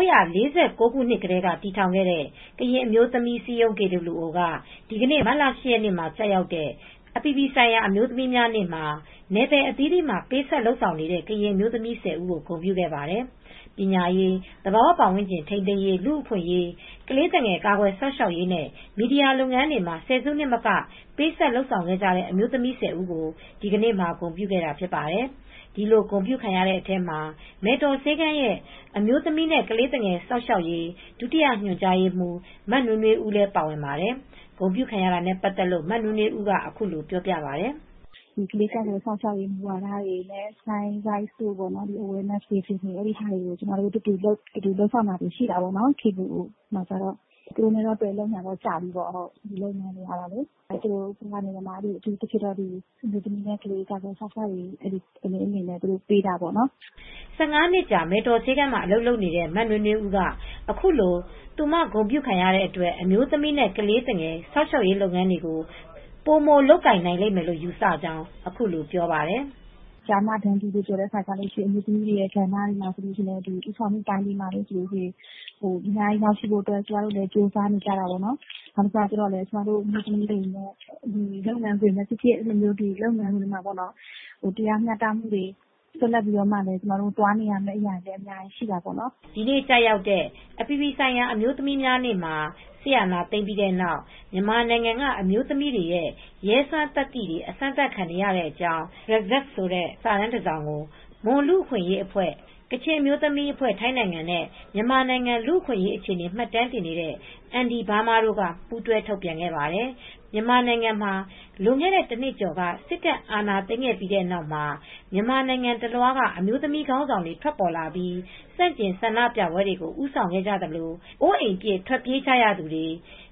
1949ခုနှစ်ကတည်းကတည်ထောင်ခဲ့တဲ့ကရင်အမျိုးသမီးအစည်းအရုံး KWO ကဒီကနေ့မတ်လ 8 ရက်နေ့မှာကြာရောက်တဲ့အပြည်ပြည်ဆိုင်ရာအမျိုးသမီးများနေ့မှာနယ်ပယ်အသီးသီးမှာပေးဆက်လုပ်ဆောင်နေတဲ့ကရင်အမျိုးသမီး10ဦးကိုဂုဏ်ပြုခဲ့ပါတယ်။ပညာရေး၊သဘာဝပတ်ဝန်းကျင်ထိန်းသိမ်းရေး၊လူ့အခွင့်အရေး၊ကလေးသူငယ်ကာကွယ်စောင့်ရှောက်ရေးနဲ့မီဒီယာလုပ်ငန်းတွေမှာဆယ်စုနှစ်မကပေးဆက်လုပ်ဆောင်ခဲ့ကြတဲ့အမျိုးသမီး10ဦးကိုဒီကနေ့မှာဂုဏ်ပြုခဲ့တာဖြစ်ပါတယ်။ဒီလိုဂုဏ်ပြုခံရတဲ့အထဲမှာမယ်တော်ဆေးကမ်းရဲ့အမျိုးသမီးနဲ့ကလေးသူငယ်စောင့်ရှောက်ရေးဒုတိယညွှန်ကြားရေးမှူးမနွေနွေဦးလည်းပါဝင်ပါတယ်။ဂုဏ်ပြုခံရတာနဲ့ပတ်သက်လို့မနွေနွေဦးကအခုလိုပြောပြပါတယ်။ဒီကလေးကလည်းစောင့်ရှောက်ရေးမူဝါဒတွေနဲ့ Science Rights တို့ပေါ့နော်ဒီ awareness တွေဖြစ်နေအဲ့ဒီဟာတွေကိုကျွန်တော်တို့တူတူလုပ်ဆောင်တာရှိတာပေါ့နော် KWO မှာကျတော့သူတို့နဲ့တော့တွေ့လုံညာတော့ကြာပြီပေါ့ဟုတ်ဒီလုံညာနေရတာလေသူတို့ကနေမှဒီအထူးတစ်ချက်တော့ဒီလူသမီးနဲ့ကလေးကလည်းဆောက်ရှောက်ရေးအဲ့ဒီအနေနဲ့သူတို့ပေးတာပေါ့နော် 15နှစ်ကြာမယ်တော်ဆေးကမ်းမှာအလုပ်လုပ်နေတဲ့မနွေနွေဦးကအခုလိုသူမဂုဏ်ပြုခံရတဲ့အတွက်အမျိုးသမီးနဲ့ကလေးငယ်ဆောက်ရှောက်ရေးလုပ်ငန်းတွေကိုပိုမိုလုပ်ကိုင်နိုင်လိမ့်မယ်လို့ယူဆကြောင်းအခုလိုပြောပါတယ်။ကျာမတန်းတူတွေပြောတဲ့အခါကျလို့ရှိရင်အမျိုးသမီးတွေရဲ့ကဏ္ဍတွေမှာဆိုလို့ရှိရင်ဒီဥဆောင်မှုတိုင်းတွေမှာလည်းဆိုလို့ရှိရင်အများကြီးရောက်ရှိဖို့အတွက်ကျမတို့လည်းကြိုးစားနေကြတာပေါ့နော်။နောက်တစ်ခါကျတော့လည်းကျမတို့အမျိုးသမီးတွေနဲ့ဒီလုပ်ငန်းတွေနဲ့ဖြစ်အဲ့လိုမျိုးဒီလုပ်ငန်းတွေမှာပေါ့နော်။တရားမျှတမှုတွေဆက်လက်ပြီးတော့မှလည်းကျမတို့တွားနေရမယ့်အရာတွေအများကြီးရှိတာပေါ့နော်။ဒီနေ့ကြာရောက်တဲ့အပြည်ပြည်ဆိုင်ရာအမျိုးသမီးများနေ့မှာဆီယနာသိမ့်ပြီးတဲ့နောက်မြန်မာနိုင်ငံကအမျိုးသမီးတွေရဲ့ရဲစွမ်းသတ္တိတွေအစမ်းသပ်ခံနေရတဲ့အကြောင်း Razak ဆိုတဲ့စာတမ်းတစ်စောင်ကိုမွန်လူ့အခွင့်အရေးအဖွဲ့ကချင်မျိုးသမီးအဖွဲ့ထိုင်းနိုင်ငံနဲ့မြန်မာနိုင်ငံလူ့အခွင့်အရေးအခြေအနေမှတ်တမ်းတင်နေတဲ့ Andy Burma တို့ကပူးတွဲထုတ်ပြန်ခဲ့ပါတယ်။မြန်မာနိုင်ငံမှာလွန်ခဲ့တဲ့တစ်နှစ်ကျော်ကစစ်တပ်အာဏာသိမ်းခဲ့ပြီးတဲ့နောက်မှာမြန်မာနိုင်ငံတလွှားကအမျိုးသမီးခေါင်းဆောင်တွေထွက်ပေါ်လာပြီးဆန့်ကျင်ဆန္ဒပြပွဲတွေကိုဦးဆောင်ခဲ့ကြသလိုအိုးအိမ်ပြည့်ထွက်ပြေးကြရသူတွေ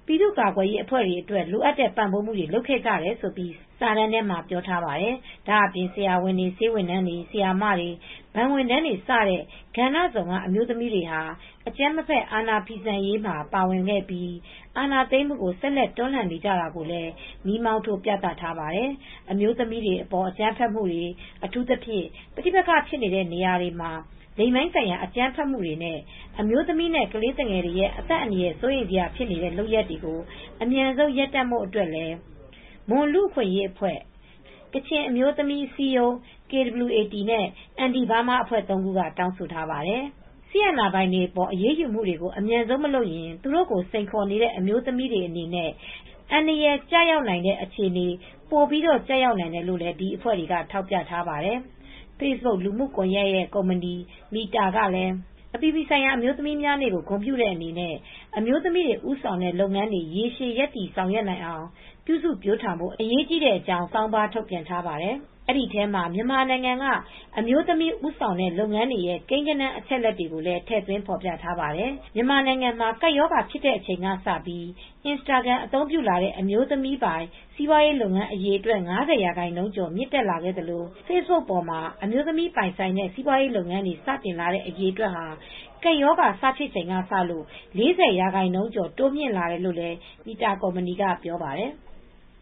ပြည်သူ့ကာကွယ်ရေးအဖွဲ့တွေအတွက်လိုအပ်တဲ့ပံ့ပိုးမှုတွေလုပ်ခဲ့ကြတယ်ဆိုပြီးစာတမ်းထဲမှာပြောထားပါတယ်။ဒါအပြင်ဆရာဝန်တွေဆေးဝန်ထမ်းတွေဆရာမတွေဘဏ်ဝန်ထမ်းတွေစတဲ့ကဏ္ဍစုံကအမျိုးသမီးတွေဟာအကြမ်းမဖက်အာဏာဖီဆန်ရေးမှာပါဝင်ခဲ့ပြီးအာဏာသိမ်းမှုကိုဆက်လက်တွန်းလှန်နေကြတာကိုလည်းမီးမောင်းထိုးပြသထားပါတယ်။အမျိုးသမီးတွေအပေါ်အကြမ်းဖက်မှုတွေအထူးသဖြင့်ပဋိပက္ခဖြစ်နေတဲ့နေရာတွေမှာလိင်ပိုင်းဆိုင်ရာအကြမ်းဖက်မှုတွေနဲ့အမျိုးသမီးနဲ့ကလေးငယ်တွေရဲ့အသက်အန္တရာယ်စိုးရိမ်စရာဖြစ်နေတဲ့လုပ်ရပ်တွေကိုအမြန်ဆုံးရပ်တန့်ဖို့အတွက်လည်းမွန်လူ့အခွင့်အရေးအဖွဲ့ကချင်အမျိုးသမီးစည်းရုံး KWAT နဲ့ Anti Burma အဖွဲ့ ၃ ခုကတောင်းဆိုထားပါတယ်။ဆီယနာပိုင်တွေပေါ်အရေးယူမှုတွေကိုအမြန်ဆုံးမလုပ်ရင်သူတို့ကိုစိန်ခေါ်နေတဲ့အမျိုးသမီးတွေအနေနဲ့အန္တရာယ်ကျရောက်နိုင်တဲ့အခြေအနေပိုပြီးတော့ကျရောက်နိုင်တယ်လို့လည်းဒီအဖွဲ့တွေကထောက်ပြထားပါတယ်။ Facebook လူမှုကွန်ရက်ရဲ့ကုမ္ပဏီမီတာကလည်းအပြည်ပြည်ဆိုင်ရာအမျိုးသမီးများနေ့ကိုဂုဏ်ပြုတဲ့အနေနဲ့အမျိုးသမီးတွေဦးဆောင်တဲ့လုပ်ငန်းတွေရေရှည်ရပ်တည်ဆောင်ရွက်နိုင်အောင်ပြုစုပျိုးထောင်ဖို့အရေးကြီးတဲ့အကြောင်းဆောင်းပါးထုတ်ပြန်ထားပါတယ်။အဲဒီထဲမှာမြန်မာနိုင်ငံကအမျိုးသမီးဦးဆောင်တဲ့လုပ်ငန်းတွေရဲ့ကိန်းဂဏန်းအချက်အလက်တွေကိုလည်းထည့်သွင်းဖော်ပြထားပါတယ်။မြန်မာနိုင်ငံမှာကပ်ရောဂါဖြစ်တဲ့အချိန်ကစပြီး Instagram အသုံးပြုလာတဲ့အမျိုးသမီးပိုင်စီးပွားရေးလုပ်ငန်းအရေအတွက် 50% ကျော်မြင့်တက်လာခဲ့သလို Facebook ပေါ်မှာအမျိုးသမီးပိုင်ဆိုင်တဲ့စီးပွားရေးလုပ်ငန်းတွေစတင်လာတဲ့အရေအတွက်ဟာကပ်ရောဂါစဖြစ်ချိန်ကစလို့ 40% ကျော်တိုးမြင့်လာတယ်လို့လည်းမီတာကုမ္ပဏီကပြောပါတယ်။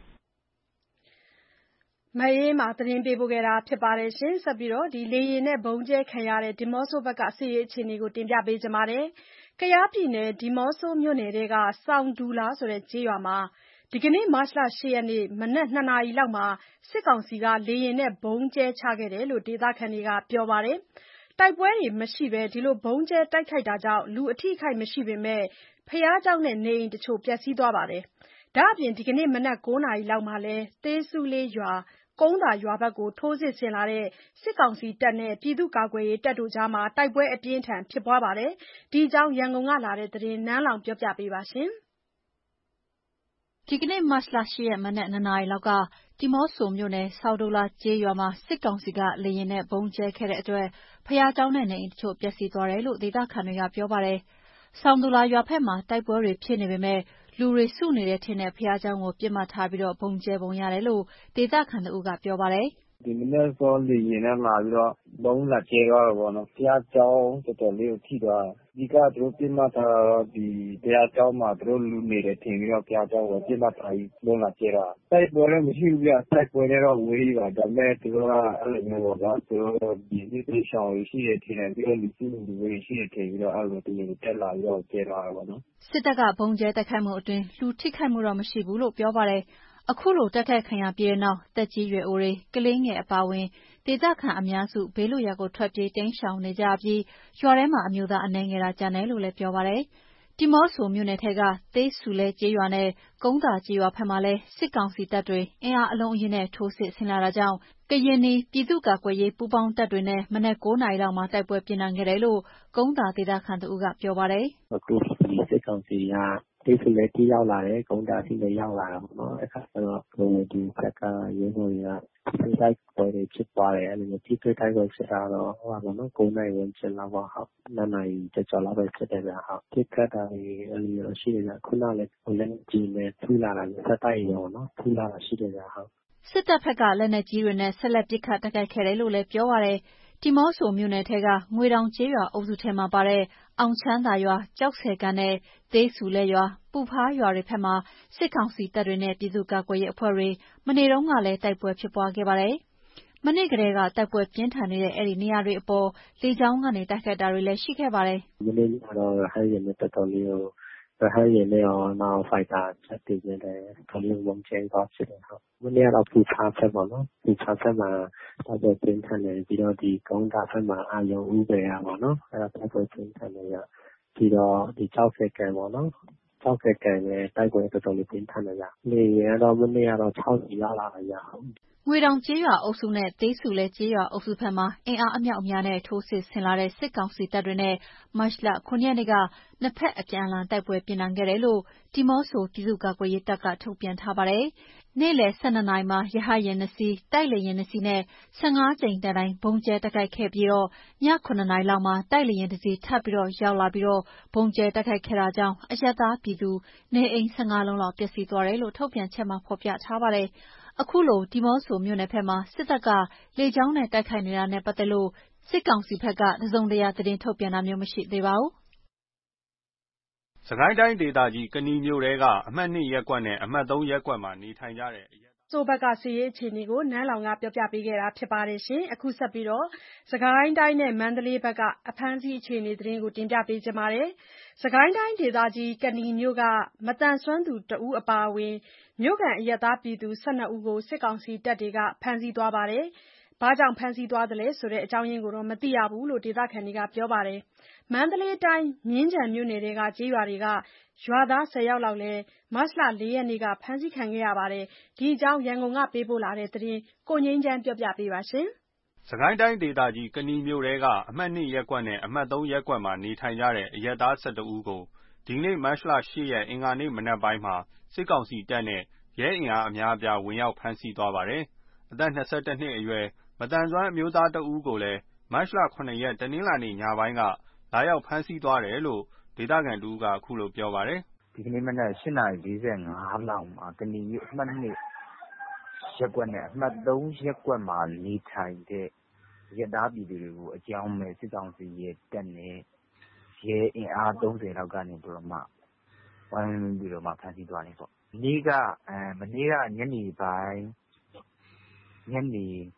မအေးမာသတင်းပေးပို့ထားတာပါ။ လေယာဉ်နဲ့ဗုံးကြဲခံရတဲ့ဒီးမော့ဆိုဘက်ကစစ်ရေးအခြေအနေကိုတင်ပြပေးချင်ပါတယ်။ ကယားပြည်နယ်ဒီးမော့ဆိုမြို့နယ်ထဲကဆောင်ဒူလာဆိုတဲ့ကျေးရွာမှာဒီကနေ့မတ်လ 8 ရက်နေ့မနက် 2 နာရီလောက်မှာစစ်ကောင်စီကလေယာဉ်နဲ့ဗုံးကြဲချခဲ့တယ်လို့ဒေသခံတွေကပြောပါတယ်။ တိုက်ပွဲတွေမရှိဘဲဗုံးကြဲတိုက်ခိုက်တာကြောင့်လူအထိအခိုက်မရှိပေမဲ့ဘုရားကျောင်းနဲ့နေအိမ်တချို့ပျက်စီးသွားပါတယ်။ ဒါ့အပြင်ဒီကနေ့မနက် 9 နာရီလောက်မှာလည်းသေးဆူလေးရွာကုန်းသာရွာဘက်ကိုထိုးစစ်ဆင်လာတဲ့စစ်ကောင်စီတပ်နဲ့ပြည်သူ့ကာကွယ်ရေးတပ်တို့ကြားတိုက်ပွဲအပြင်းအထန်ဖြစ်ပွားပါတယ်။ ဒီအကြောင်းရန်ကုန်ကလာတဲ့သတင်းနန်းလောင်ဝ်ကပြောပြပါမယ်။ဒီကနေ့မတ်လ 8 ရက်မနက် 2 နာရီလောက်ကဒီးမော့ဆိုမြို့နယ်ဆောက်ဒိုလာကျေးရွာမှာစစ်ကောင်စီကလေယာဉ်နဲ့ဗုံးကြဲခဲ့တဲ့အတွက်ဘုရားကျောင်းနဲ့နေအိမ်တချို့ပျက်စီးသွားတယ်လို့ဒေသခံတွေကပြောပါတယ်။ ဆောင်းဒူလာရွာဘက်မှာတိုက်ပွဲတွေဖြစ်နေပေမဲ့လူတွေစုနေတယ်ထင်တဲ့ဘုရားကျောင်းကိုပစ်မှတ်ထားပြီးဗုံးကြဲပုံရတယ်လို့ဒေသခံတဦးကပြောပါတယ်။ "ဒီမနက်စောလေယာဉ်နဲ့လာပြီးတော့ဗုံးလာကြဲသွားတယ်ပေါ့နော်။ဘုရားကျောင်းတော်တော်လေးကိုထိသွားတယ်။အဓိကသူတို့ပစ်မှတ်ထားတာတော့ဒီဘုရားကျောင်းမှာသူတို့လူနေတယ်ထင်ပြီးတော့ဘုရားကျောင်းကိုပစ်မှတ်ထားပြီးဗုံးလာကြဲတာ။တိုက်ပွဲလည်းမရှိဘူးဗျ။တိုက်ပွဲနဲ့တော့ဝေးပါတယ်။ဒါပေမဲ့သူတို့ကအဲ့လိုမျိုးပေါ့နော်။သူတို့ဒီစစ်ဘေးရှောင်တွေရှိတယ်ထင်တယ်။ပြီးတော့လူစုလူဝေးရှိတယ်ထင်ပြီးတော့အဲ့လိုလေယာဉ်တက်လာပြီးတော့ကြဲသွားတာပေါ့နော်။စစ်တပ်ကဗုံးကြဲတိုက်ခိုက်မှုအတွင်းလူထိခိုက်မှုတော့မရှိဘူးလို့ပြောပါတယ်။အခုလိုတိုက်ခိုက်ခံရပြီးတဲ့နောက်သက်ကြီးရွယ်အိုတွေကလေးငယ်အပါအဝင်ဒေသခံအများစုဘေးလွတ်ရာကိုထွက်ပြေးတိမ်းရှောင်နေကြပြီးရွာထဲမှာအမျိုးသားအနည်းငယ်သာကျန်တယ်လို့လည်းပြောပါတယ်။ဒီးမော့ဆိုမြို့နယ်ထဲကသေးဆူလဲကျေးရွာနဲ့ကုန်းသာကျေးရွာဘက်မှာလည်းစစ်ကောင်စီတပ်တွေအင်အားအလုံးအရင်းနဲ့ထိုးစစ်ဆင်လာတာကြောင့်ကရင်နီပြည်သူ့ကာကွယ်ရေးပူးပေါင်းတပ်တွေနဲ့မနက် 9 နာရီလောက်မှာတိုက်ပွဲပြင်းထန်ခဲ့တယ်လို့ကုန်းသာဒေသခံတဦးကပြောပါတယ်။"အခုဒီစစ်ကောင်စီကသေးဆူလဲထိရောက်လာတယ်။ကုန်းသာထိလည်းရောက်လာတာပေါ့နော်။အဲ့ခါကျတော့ဒီဘက်ကရဲဘော်တွေကထိတွေ့တိုက်ပွဲတွေဖြစ်ပွားတယ်။အဲ့လိုမျိုးထိတွေ့တိုက်ပွဲဖြစ်တာတော့9 နာရီဝန်းကျင်လောက်ပေါ့။2 နာရီကျော်လောက်ပဲဖြစ်တယ်ဗျ။ပစ်ခတ်တာတွေအဲ့လိုမျိုးရှိတယ်ဗျ။ခုနကလည်းလက်နက်ကြီးနဲ့ထုလာတာဆက်တိုက်ပေါ့နော်။ထုလာတာရှိတယ်ဗျ။စစ်တပ်ဘက်ကလက်နက်ကြီးတွေနဲ့ဆက်လက်ပစ်ခတ်တိုက်ခိုက်ခဲ့တယ်လို့လည်းပြောပါတယ်။ဒီးမော့ဆိုမြို့နယ်ထဲကငွေတောင်ကျေးရွာအုပ်စုထဲမှာပါတဲ့အောင်ချမ်းသာရွာ၊ကျောက်ဆည်ကန်နဲ့သေးဆူလဲရွာ၊ပူဖားရွာတွေဘက်မှာစစ်ကောင်စီတပ်တွေနဲ့ပြည်သူ့ကာကွယ်ရေးအဖွဲ့တွေမနေ့တုန်းကလည်းတိုက်ပွဲဖြစ်ပွားခဲ့ပါတယ်။မနေ့ကတည်းကတိုက်ပွဲပြင်းထန်နေတဲ့အဲဒီနေရာတွေအပေါ်လေကြောင်းကနေတိုက်ခိုက်တာတွေလည်းရှိခဲ့ပါတယ်။"မနေ့ကတော့ရဟတ်ယာဉ်နဲ့တော်တော်လေးကိုရဟတ်ယာဉ်နဲ့ရောနောက်ဖိုက်တာဂျက်တွေနဲ့လည်းတော်တော်လေးဗုံးကြဲသွားဖြစ်တယ်။မနေ့ကတော့ပူဖားဘက်ပေါ့နော်။ပူဖားဘက်မှာတိုက်ပွဲပြင်းထန်တယ်။ပြီးတော့ဒီကုန်းသာဘက်မှာအာရုံဦးဘက်ကပေါ့နော်။အဲ့ဒါတိုက်ပွဲပြင်းထန်တယ်ဗျ။ပြီးတော့ဒီကျောက်ဆည်ကန်ပေါ့နော်။ကျောက်ဆည်ကန်လည်းတိုက်ပွဲတော်တော်လေးပြင်းထန်တယ်ဗျ။လေယာဉ်ကတော့မနေ့ကတော့6 စီးလာတယ်ဗျ။ငွေတောင်ကျေးရွာအုပ်စုနဲ့သေးဆူလဲကျေးရွာအုပ်စုဘက်မှာအင်အားအမြောက်အများနဲ့ထိုးစစ်ဆင်လာတဲ့စစ်ကောင်စီတပ်တွေနဲ့မတ်လ 7 ရက်နေ့ကနှစ်ဘက်အပြန်အလှန်တိုက်ပွဲပြင်းထန်ခဲ့တယ်လို့ဒီးမော့ဆိုပြည်သူ့ကာကွယ်ရေးတပ်ကထုတ်ပြန်ထားပါတယ်။နေ့လယ် 12 နာရီမှာရဟတ်ယာဉ် 2 စီး၊ တိုက်လေယာဉ် 2 စီးနဲ့ 15 ကြိမ်တိုင်တိုင်ဗုံးကြဲတိုက်ခိုက်ခဲ့ပြီးည 7 နာရီလောက်မှာတိုက်လေယာဉ် 1 စီးထပ်ရောက်လာပြီးဗုံးကြဲတိုက်ခိုက်ခဲ့တာကြောင့်အရပ်သားပြည်သူနေအိမ် 15 လုံးလောက်ပျက်စီးသွားတယ်လို့ထုတ်ပြန်ချက်မှာဖော်ပြထားပါတယ်။အခုလိုဒီးမော့ဆိုမြို့နယ်ဘက်မှာစစ်တပ်ကလေကြောင်းနဲ့တိုက်ခိုက်နေတာနဲ့ပတ်သက်လို့စစ်ကောင်စီဘက်ကတစုံတရာသတင်းထုတ်ပြန်တာမျိုးမရှိသေးပါဘူး။စစ်ကိုင်းတိုင်းဒေသကြီးကနီမြို့ထဲကအမှတ် 2 ရပ်ကွက်နဲ့အမှတ် 3 ရပ်ကွက်မှာနေထိုင်ကြတဲ့ဆိုဘက်ကစစ်ရေးအခြေအနေကိုနန်းလောင်ဝ်ကပြောပြပေးတာပါ။အခုဆက်ပြီးစစ်ကိုင်းတိုင်းနဲ့မန္တလေးဘက်ကအဖမ်းဆီးအခြေအနေသတင်းကိုတင်ပြပေးထားပါတယ်။ စစ်ကိုင်းတိုင်းဒေသကြီးကနီမြို့ကမသန်စွမ်းသူတဦးအပါအဝင်မြို့ခံအရပ်သားပြည်သူ 12 ဦးကိုစစ်ကောင်စီတပ်တွေကဖမ်းဆီးသွားပါတယ်။ ဘာကြောင့်ဖမ်းဆီးသွားသလဲဆိုတဲ့အကြောင်းရင်းကိုမသိရဘူးလို့ဒေသခံတွေကပြောပါတယ်။ မန္တလေးတိုင်းမြင်းခြံမြို့နယ်ထဲကကျေးရွာတွေက ရွာသား 10 ယောက်လောက်လည်း မတ်လ 4 ရက်နေ့ကဖမ်းဆီးခံခဲ့ရပါတယ်။ ဒီအကြောင်းရန်ကုန်ကပေးပို့တဲ့သတင်းကိုငြိမ်းချမ်းကပြောပြပါမယ်။စစ်ကိုင်းတိုင်းဒေသကြီးကနီမြို့ထဲကအမှတ် 2 ရပ်ကွက်နဲ့အမှတ် 3 ရပ်ကွက်မှာနေထိုင်ကြတဲ့အရပ်သား 12 ဦးကိုဒီနေ့မတ်လ 8 ရက်အင်္ဂါနေ့မနက်ပိုင်းမှာစစ်ကောင်စီတပ်နဲ့ရဲအင်အားအများအပြားဝင်ရောက်ဖမ်းဆီးသွားပါတယ်။ အသက် 21 နှစ်အရွယ်မသန်စွမ်းအမျိုးသားတဦးကိုလည်းမတ်လ 7 ရက်တနင်္လာနေ့ညပိုင်းကလာရောက်ဖမ်းဆီးသွားတယ်လို့ဒေသခံတဦးကအခုလိုပြောပါတယ်။ "ဒီကနေ့မနက် 8 နာရီ 45 လောက်မှာကနီမြို့အမှတ် 2 ရပ်ကွက်နဲ့အမှတ် 3 ရပ်ကွက်မှာနေထိုင်တဲ့အရပ်သားပြည်သူတွေကိုအကြောင်းမဲ့စစ်ကောင်စီတပ်နဲ့ရဲအင်အား 30 လောက်ကနေပြီးတော့မှဝိုင်းဝန်းပြီးတော့မှဖမ်းဆီးသွားတယ်ပေါ့။မနေ့ကညနေပိုင်း ညနေ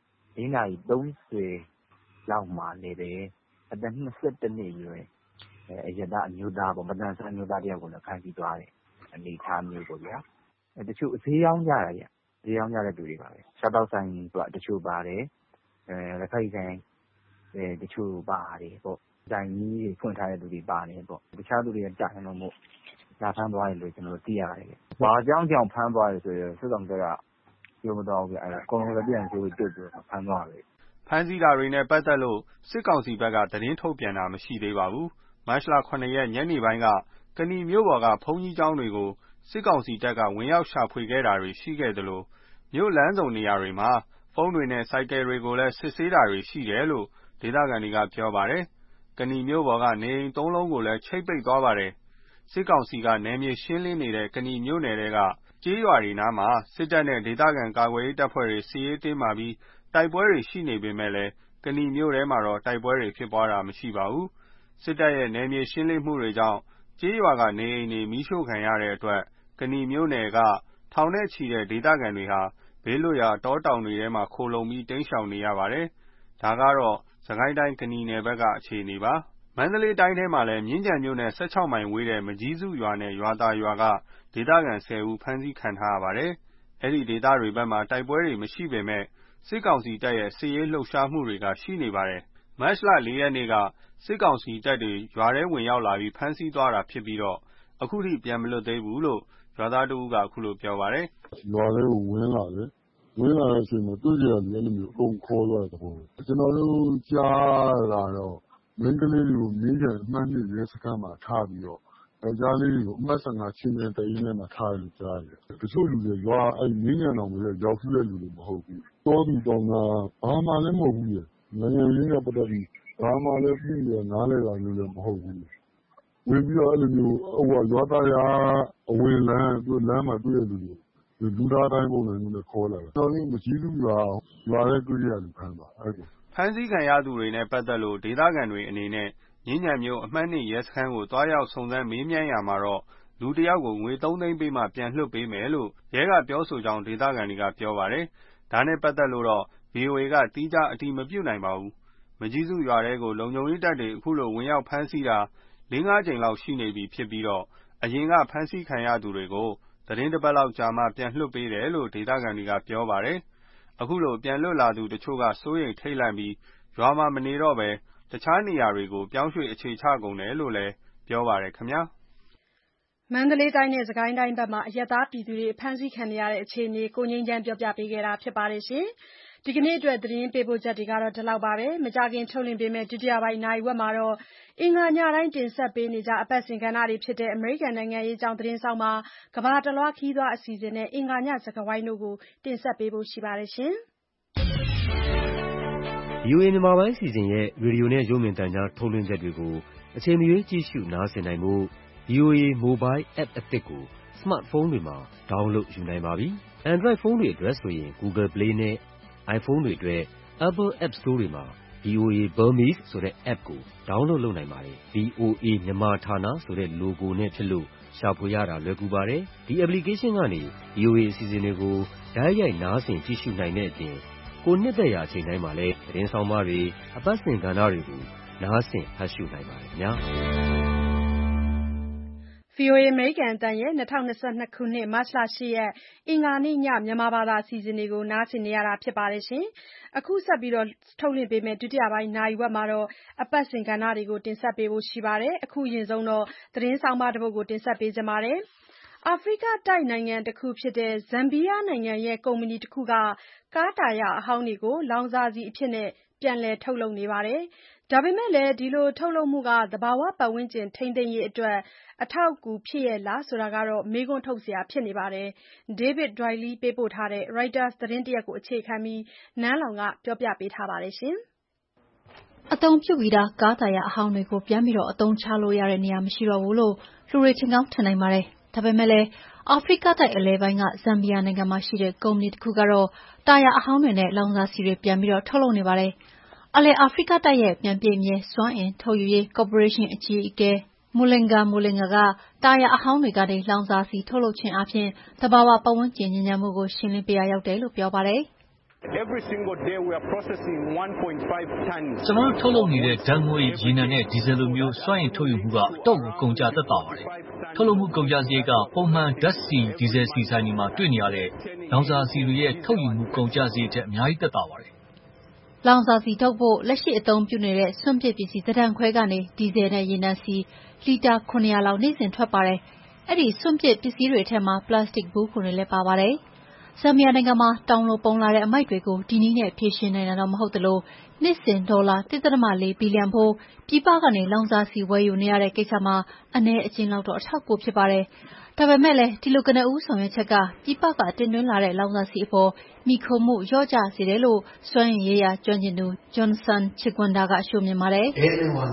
4 နာရီ 30 လောက်မှာလည်းပဲအသက် 21 နှစ်အရွယ်အရပ်သားအမျိုးသားပေါ့မသန်စွမ်းအမျိုးသားတယောက်ကိုလည်းဖမ်းဆီးသွားတဲ့အနေအထားမျိုးပေါ့ဗျာ။တချို့ဈေးရောင်းကြတာဗျ။ဈေးရောင်းကြတဲ့သူတွေပါပဲ။စားသောက်ဆိုင်တချို့ပါတယ်။လက်ဖက်ရည်ဆိုင်တချို့ပါတယ်ပေါ့။ဆိုင်ကြီးတွေဖွင့်ထားတဲ့သူတွေပါတယ်ပေါ့။တခြားသူတွေကကြာနိုင်လို့လာဖမ်းသွားတယ်လို့ကျွန်တော်တို့သိရတယ်။ဘာကြောင့်ဖမ်းသွားတယ်ဆိုတော့စစ်ကောင်စီကပြောမသွားဘူးဗျ။အကုန်လုံးလက်ပြန်ကြိုးတုတ်ပြီးတော့ဖမ်းသွားတယ်။ " ဖမ်းဆီးတာတွေနဲ့ပတ်သက်လို့စစ်ကောင်စီဘက်ကသတင်းထုတ်ပြန်တာမရှိသေးပါဘူး။ မတ်လ 7 ရက်ညနေပိုင်းကကနီမြို့ပေါ်ကဘုန်းကြီးကျောင်းတွေကိုစစ်ကောင်စီတပ်ကဝင်ရောက်ရှာဖွေတာတွေရှိခဲ့သလိုမြို့လမ်းဆုံနေရာတွေမှာဖုန်းတွေနဲ့ဆိုင်ကယ်တွေကိုလည်းစစ်ဆေးတာတွေရှိတယ်လို့ဒေသခံတွေကပြောပါတယ်။ ကနီမြို့ပေါ်ကနေအိမ် 3 လုံးကိုလည်းချိတ်ပိတ်သွားပါတယ်။ စစ်ကောင်စီကနယ်မြေရှင်းလင်းနေတဲ့ကနီမြို့နယ်ထဲကကျေးရွာတွေနားမှာစစ်တပ်နဲ့ဒေသခံကာကွယ်ရေးတပ်ဖွဲ့တွေစစ်ရေးတင်းမာပြီးတိုက်ပွဲတွေရှိနေပေမယ့်ကနီမြို့ထဲမှာတော့တိုက်ပွဲတွေဖြစ်ပွားတာမရှိပါဘူး။ စစ်တပ်ရဲ့နယ်မြေရှင်းလင်းမှုတွေကြောင့်ကျေးရွာကနေအိမ်တွေမီးရှို့ခံရတဲ့အတွက်ကနီမြို့နယ်ကထောင်နဲ့ချီတဲ့ဒေသခံတွေဟာဘေးလွတ်ရာတောတောင်တွေထဲမှာခိုလှုံပြီးတိမ်းရှောင်နေရပါတယ်။ ဒါကတော့စစ်ကိုင်းတိုင်းကနီနယ်ဘက်ကအခြေအနေပါ။ မန္တလေးတိုင်းထဲမှာလည်းမြင်းခြံမြို့နဲ့ 16 မိုင်ဝေးတဲ့မကျည်းစုရွာနဲ့ရွာသာရွာကဒေသခံ 10 ဦးဖမ်းဆီးခံထားရပါတယ်။ အဲဒီဒေသတွေဘက်မှာတိုက်ပွဲတွေမရှိပေမယ့်စစ်ကောင်စီတပ်ရဲ့စစ်ရေးလှုပ်ရှားမှုတွေကရှိနေပါတယ်။ မတ်လ 4 ရက်နေ့ကစစ်ကောင်စီတပ်တွေရွာထဲဝင်ရောက်လာပြီးဖမ်းဆီးသွားတာဖြစ်ပြီးအခုထိပြန်မလွတ်သေးဘူးလို့ရွာသားတဦးကအခုလိုပြောပါတယ်။ "ရွာထဲကိုဝင်လာတယ်။ဝင်လာတဲ့အချိန်မှာတွေ့ကရာလူအကုန်ခေါ်သွားတဲ့သဘောပဲ။ကျွန်တော်တို့ကြားတာကတော့မိန်းကလေးတွေကိုမြင်းခြံအမှတ် 2 ရဲစခန်းမှာထားပြီးတော့ယောကျ်ားလေးတွေကိုအမှတ် 15 ခြေမြန်တပ်ရင်းထဲမှာထားတယ်လို့ကြားတယ်။တချို့လူတွေမြင်းခြံတောင်ရောက်ဖူးတဲ့လူတွေမဟုတ်ဘူး။တောသူတောင်သားဘာမှလည်းမဟုတ်ဘူး။နိုင်ငံရေးနဲ့ပတ်သက်ပြီးဘာမှလည်းသိနားလည်တာမျိုးလည်းမဟုတ်ဘူး။ဝင်ပြီးတော့ရွာသာရွာအဝင်လမ်းမှာတွေ့တဲ့လူတွေကိုလူသားဒိုင်းပုံစံမျိုးနဲ့ခေါ်လာတာ။ကျွန်တော်တို့မကျည်းစုရွာထဲတွေ့ကရာလူဖမ်းသွားတာဖမ်းဆီးခံရသူတွေနဲ့ပတ်သက်လို့ဒေသခံတွေအနေနဲ့မြင်းခြံမြို့အမှတ် 2 ရဲစခန်းကိုသွားရောက်စုံစမ်းမေးမြန်းရာမှာလူတယောက်ကိုငွေ 3 သိန်းပေးမှပြန်လွှတ်ပေးမယ်လို့ရဲကပြောဆိုကြောင်းဒေသခံတွေကပြောပါတယ်။ ဒါနဲ့ပတ်သက်လို့ဗွီအိုအေကသီးခြားအတည်မပြုနိုင်ပါဘူး။ မကျည်းစုရွာထဲကိုလုံခြုံရေးတပ်တွေအခုလိုဝင်ရောက်ဖမ်းဆီးတာ 4-5 ကြိမ်လောက်ရှိနေပြီဖြစ်ပြီးအရင်ကဖမ်းဆီးခံရသူတွေကိုသီတင်းတပတ်လောက်ကြာမှပြန်လွှတ်ပေးတယ်လို့ဒေသခံတွေကပြောပါတယ်။ အခုလိုပြန်လွတ်လာသူတချို့ကစိုးရိမ်ထိတ်လန့်ပြီးရွာမှာမနေတော့ဘဲတခြားနေရာတွေကိုပြောင်းရွှေ့အခြေချကုန်တယ်လို့လည်းပြောပါတယ်ခင်ဗျာ။မန္တလေးတိုင်းနဲ့စစ်ကိုင်းတိုင်းဘက်မှာအရပ်သားပြည်သူတွေအဖမ်းဆီးခံနေရတဲ့အခြေအနေကိုငြိမ်းချမ်းပြောပြပေးခဲ့တာပါ။ဒီကနေ့အတွက်သတင်းပေးပို့ချက်တွေကတော့ဒီလောက်ပါပဲ။မကြာခင်ထုတ်လွှင့်ပေးမယ့်ဒုတိယပိုင်းနာရီဝက်မှာတော့အင်္ဂါညတိုင်းတင်ဆက်ပေးနေကြအပတ်စဉ်ကဏ္ဍတွေဖြစ်တဲ့အမေရိကန်နိုင်ငံရေးအကြောင်းသတင်းဆောင်မှာကမ္ဘာတလွှားခရီးသွားအစီအစဉ်နဲ့အင်္ဂါညစကားဝိုင်းတို့ကိုတင်ဆက်ပေးဖို့ရှိပါတယ်ရှင်။ VOA မြန်မာပိုင်းအစီအစဉ်ရဲ့ရေဒီယိုနဲ့ရုပ်မြင်သံကြားထုတ်လွှင့်ချက်တွေကိုအချိန်မရွေးကြည့်ရှုနားဆင်နိုင်ဖို့ VOA Mobile App အသစ်ကို Smartphone တွေမှာ download ယူနိုင်ပါပြီ။ Android ဖုန်းတွေအတွက်ဆိုရင် Google Play နဲ့ iPhone တွေအတွက် Apple App Store တွေမှာ VOA Burmese ဆိုတဲ့ app ကို download လုပ်နိုင်ပါတယ်။ VOA မြန်မာဌာနဆိုတဲ့ logo နဲ့ဖြစ်လို့ရှာဖွေရတာလွယ်ကူပါတယ်။ ဒီ application ကနေ VOA အစီအစဉ်တွေကိုတိုက်ရိုက်နားဆင်ကြည့်ရှုနိုင်တဲ့အပြင်ကိုယ်နှစ်သက်ရာအချိန်တိုင်းမှာလည်းသတင်းဆောင်မတွေအပတ်စဉ်ကဏ္ဍတွေကိုနားဆင်ဖတ်ရှုနိုင်ပါတယ်ခင်ဗျာ။ VOA အမေရိကန်အသံရဲ့2022ခုနှစ်မတ်လ8ရက်အင်္ဂါနေ့ညမြန်မာဘာသာအစီအစဉ်တွေကိုနားဆင်နေရတာဖြစ်ပါတယ်ရှင်။အခုဆက်ပြီးထုတ်လွှင့်ပေးမယ့်ဒုတိယပိုင်းနာရီဝက်မှာတော့အပတ်စဉ်ကဏ္ဍတွေကိုတင်ဆက်ပေးဖို့ရှိပါတယ်။အခုအရင်ဆုံးတော့သတင်းဆောင်မတစ်ပုဒ်ကိုတင်ဆက်ပေးကြပါမယ်။အာဖရိကတိုက်နိုင်ငံတစ်ခုဖြစ်တဲ့ဇမ်ဘီးယားနိုင်ငံရဲ့ကုမ္ပဏီတစ်ခုကကားတာယာအဟောင်းတွေကိုလောင်စာဆီအဖြစ်ပြန်လည်ထုတ်လုပ်နေပါတယ်။ဒါပေမဲ့လည်းဒီလိုထုတ်လုပ်မှုကသဘာဝပတ်ဝန်းကျင်ထိန်းသိမ်းရေးအတွက်အထောက်အကူဖြစ်ရဲ့လားဆိုတာကတော့မေးခွန်းထုတ်စရာဖြစ်နေပါတယ်။ David Doyley ပေးပို့ထားတဲ့ Reuters သတင်းတရပ်ကိုအခြေခံပြီးနန်းလောင်ဝ်ကပြောပြပေးထားပါတယ်။အသုံးပြုပြီးသားကားတာယာအဟောင်းတွေကိုပြန်ပြီးအသုံးချလို့ရတဲ့နေရာမရှိတော့ဘူးလို့လူတွေထင်ကောင်းထင်နိုင်ပါတယ်။ဒါပေမဲ့လည်းအာဖရိကတိုက်အလယ်ပိုင်းကဇမ်ဘီယာနိုင်ငံမှာရှိတဲ့ကုမ္ပဏီတစ်ခုကတော့တာယာအဟောင်းတွေနဲ့လောင်စာဆီတွေပြန်ပြီးထုတ်လုပ်နေပါတယ်။အလယ်အာဖရိကတိုက်ရဲ့ပြန်ပြည့်မြဲစွမ်းအင်ထုတ်ယူရေးကော်ပိုရေးရှင်းအကြီးအကဲMulenga Mulenga ကတာယာအဟောင်းတွေကနေလောင်စာဆီထုတ်လုပ်ခြင်းအားဖြင့်သဘာဝပတ်ဝန်းကျင်ညစ်ညမ်းမှုကိုရှင်းလင်းပေးရာရောက်တယ်လို့ပြောပါတယ်။ "ကျွန်တော်တို့ထုတ်လုပ်နေတဲ့ဓာတ်ငွေ့၊ရေနံနဲ့ဒီဇယ်လိုမျိုးစွမ်းအင်ထုတ်ယူမှုကအတော့်ကိုကုန်ကျသက်သာပါတယ်။ထုတ်လုပ်မှုကုန်ကျစရိတ်ကပုံမှန်ဓာတ်ဆီ၊ဒီဇယ်ဆီဆိုင်တွေမှာတွေ့နေရတဲ့လောင်စာဆီတွေရဲ့ထုတ်ယူမှုကုန်ကျစရိတ်ထက်အများကြီးသက်သာပါတယ်။ "လောင်စာဆီထုတ်ဖို့လက်ရှိအသုံးပြုနေတဲ့စွန့်ပစ်ပစ္စည်းတတန်ခွဲကနေဒီဇယ်နဲ့ရေနံဆီလီတာ700လောက်နေ့စဉ်ထွက်ပါတယ်။အဲဒီစွန့်ပစ်ပစ္စည်းတွေထဲမှာပလတ်စတစ်ဘူးခွံတွေလည်းပါပါတယ်။ဇမ်ဘီယာနိုင်ငံမှာတောင်လိုပုံလာတဲ့အမှိုက်တွေကိုဒီနည်းနဲ့ဖြေရှင်းနိုင်တာတော့မဟုတ်သလိုနှစ်စဉ်ဒေါ်လာ 1.4 ဘီလီယံဖိုးပြည်ပကနေလောင်စာဆီဝယ်ယူနေရတဲ့ကိစ္စမှာအနည်းအကျဉ်းလောက်တော့အထောက်အကူဖြစ်ပါတယ်။ဒါပေမဲ့လည်းဒီလိုကနဦးဆောင်ရွက်ချက်ကပြည်ပကတင်သွင်းလာတဲ့လောင်စာဆီအပေါ်မှီခိုမှုလျော့ကျစေတယ်လို့စွမ်းအင်ရေးရာကျွမ်းကျင်သူ Johnson Chigwanda ကရှုမြင်ပါတယ်။ "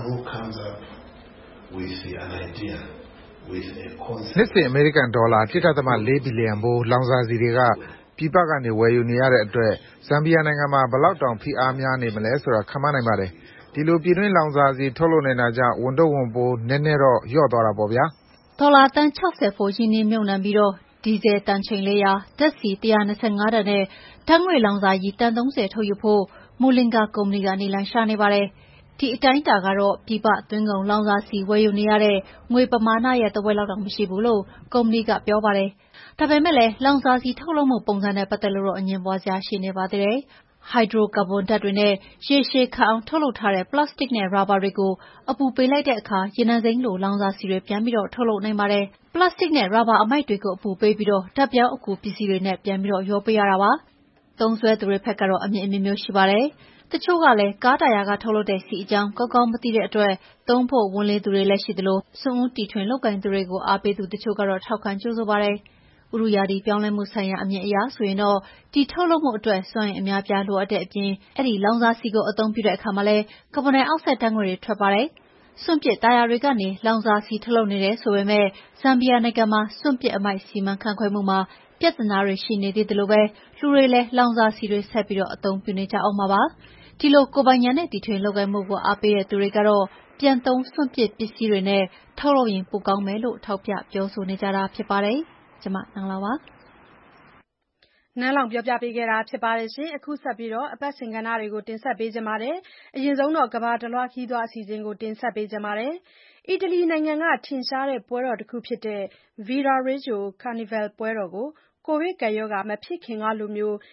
နှစ်စဉ်အမေရိကန်ဒေါ်လာ 1.4 ဘီလီယံဖိုးလောင်စာဆီတွေကပြည်ပကနေဝယ်ယူနေရတဲ့အတွက်ဇမ်ဘီယာနိုင်ငံမှာဘယ်လောက်တောင်ဖိအားများနေမလဲဆိုတာခန့်မှန်းနိုင်ပါတယ်။ဒီလိုပြည်တွင်းလောင်စာဆီထုတ်လုပ်နိုင်တာကြောင့်ဝန်ထုပ်ဝန်ပိုးနည်းနည်းတော့လျော့သွားတာပေါ့ဗျာ။ "ဒေါ်လာသန်း60ဖိုးရင်းနှီးမြှုပ်နှံပြီးဒီဇယ်တန်ချိန်400၊ဓာတ်ဆီ125တန်နဲ့ဓာတ်ငွေ့လောင်စာရည်တန်30ထုတ်ယူဖို့Mulenga ကုမ္ပဏီကနည်းလမ်းရှာနေပါတယ်။ဒီအတိုင်းအတာကတော့ပြည်ပသွင်းကုန်လောင်စာဆီဝယ်ယူနေရတဲ့ငွေပမာဏရဲ့တဝက်လောက်တောင်မရှိဘူးလို့ကုမ္ပဏီကပြောပါတယ်။ဒါပေမဲ့လည်းလောင်စာဆီထုတ်လုပ်မှုပုံစံနဲ့ပတ်သက်လို့တော့အငြင်းပွါးစရာရှိနေပါသေးတယ်။ဟိုက်ဒရိုကာဗွန်ဓာတ်တွေနဲ့ရေရှည်ခံအောင်ထုတ်လုပ်ထားတဲ့ပလတ်စတစ်နဲ့ရာဘာတွေကိုအပူပေးလိုက်တဲ့အခါရေနံစိမ်းလိုလောင်စာဆီတွေပြန်ပြီးထုတ်လုပ်နိုင်ပါတယ်။ပလတ်စတစ်နဲ့ရာဘာအမှိုက်တွေကိုအပူပေးပြီးဓာတ်ပြောင်းအကူပစ္စည်းတွေနဲ့ပြန်ပြီးရောပေးရတာပါ။သုံးစွဲသူတွေဘက်ကတော့အမြင်အမျိုးမျိုးရှိပါတယ်။တချို့ကလည်းကားတာယာကထုတ်လုပ်တဲ့ဆီအကြောင်းကောင်းကောင်းမသိတဲ့အတွက်သုံးဖို့ဝန်လေးသူတွေလည်းရှိသလိုစွန့်ဦးတီထွင်လုပ်ကိုင်သူတွေကိုအားပေးသူတချို့ကတော့ထောက်ခံကြိုဆိုပါတယ်။ဥတုရာသီပြောင်းလဲမှုဆိုင်ရာအမြင်အရဆိုရင်တော့ဒီထုတ်လုပ်မှုအတွက်စွမ်းအင်အများအပြားလိုအပ်တဲ့အပြင်အဲဒီလောင်စာဆီကိုအသုံးပြုတဲ့အခါမှာလည်းကာဗွန်ဒိုင်အောက်ဆိုဒ်ဓာတ်ငွေ့တွေထွက်ပါတယ်။စွန့်ပစ်တာယာတွေကနေလောင်စာဆီထုတ်လုပ်နေတယ်ဆိုပေမဲ့ဇမ်ဘီယာနိုင်ငံမှာစွန့်ပစ်အမှိုက်စီမံခန့်ခွဲမှုမှာပြဿနာတွေရှိနေသေးသလိုလူတွေလည်းလောင်စာဆီတွေဆက်ပြီးအသုံးပြုနေကြဦးမှာပါ။ဒီလိုကိုယ်ပိုင်ဉာဏ်နဲ့တီထွင်လုပ်ကိုင်မှုကိုအားပေးတဲ့သူတွေကတော့ပြန်သုံးစွန့်ပစ်ပစ္စည်းတွေနဲ့ထုတ်လုပ်ရင်ပိုကောင်းမယ်လို့ထောက်ပြပြောဆိုနေကြတာဖြစ်ပါတယ်။ကျွန်မနန်းလောင်ဝ်ပါနန်းလောင်ပြောပြပေးခဲ့တာဖြစ်ပါတယ်ရှင်။အခုဆက်ပြီးအပတ်စဉ်ကဏ္ဍတွေကိုတင်ဆက်ပေးကြပါမယ်။အရင်ဆုံးကမ္ဘာတလွှားခရီးသွားအစီအစဉ်ကိုတင်ဆက်ပေးကြပါမယ်။အီတလီနိုင်ငံကထင်ရှားတဲ့ပွဲတော်တစ်ခုဖြစ်တဲ့ Viareggio Carnival ပွဲတော်ကိုကိုဗစ်ကပ်ရောဂါမဖြစ်ခင်ကလို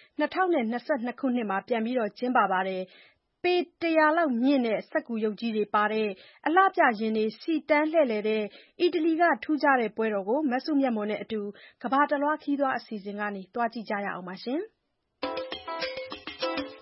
2022ခုနှစ်မှာပြန်ပြီးကျင်းပပါတယ်။ပေ100လောက်မြင့်တဲ့စက္ကူရုပ်ကြီးတွေပါတဲ့အလှပြယာဉ်တွေစီတန်းလှည့်လည်တဲ့အီတလီကထူးခြားတဲ့ပွဲတော်ကိုမစုမြတ်မွန်နဲ့အတူကမ္ဘာတလွှားခရီးသွားအစီအစဉ်ကနေသွားကြည့်ကြရအောင်ပါ။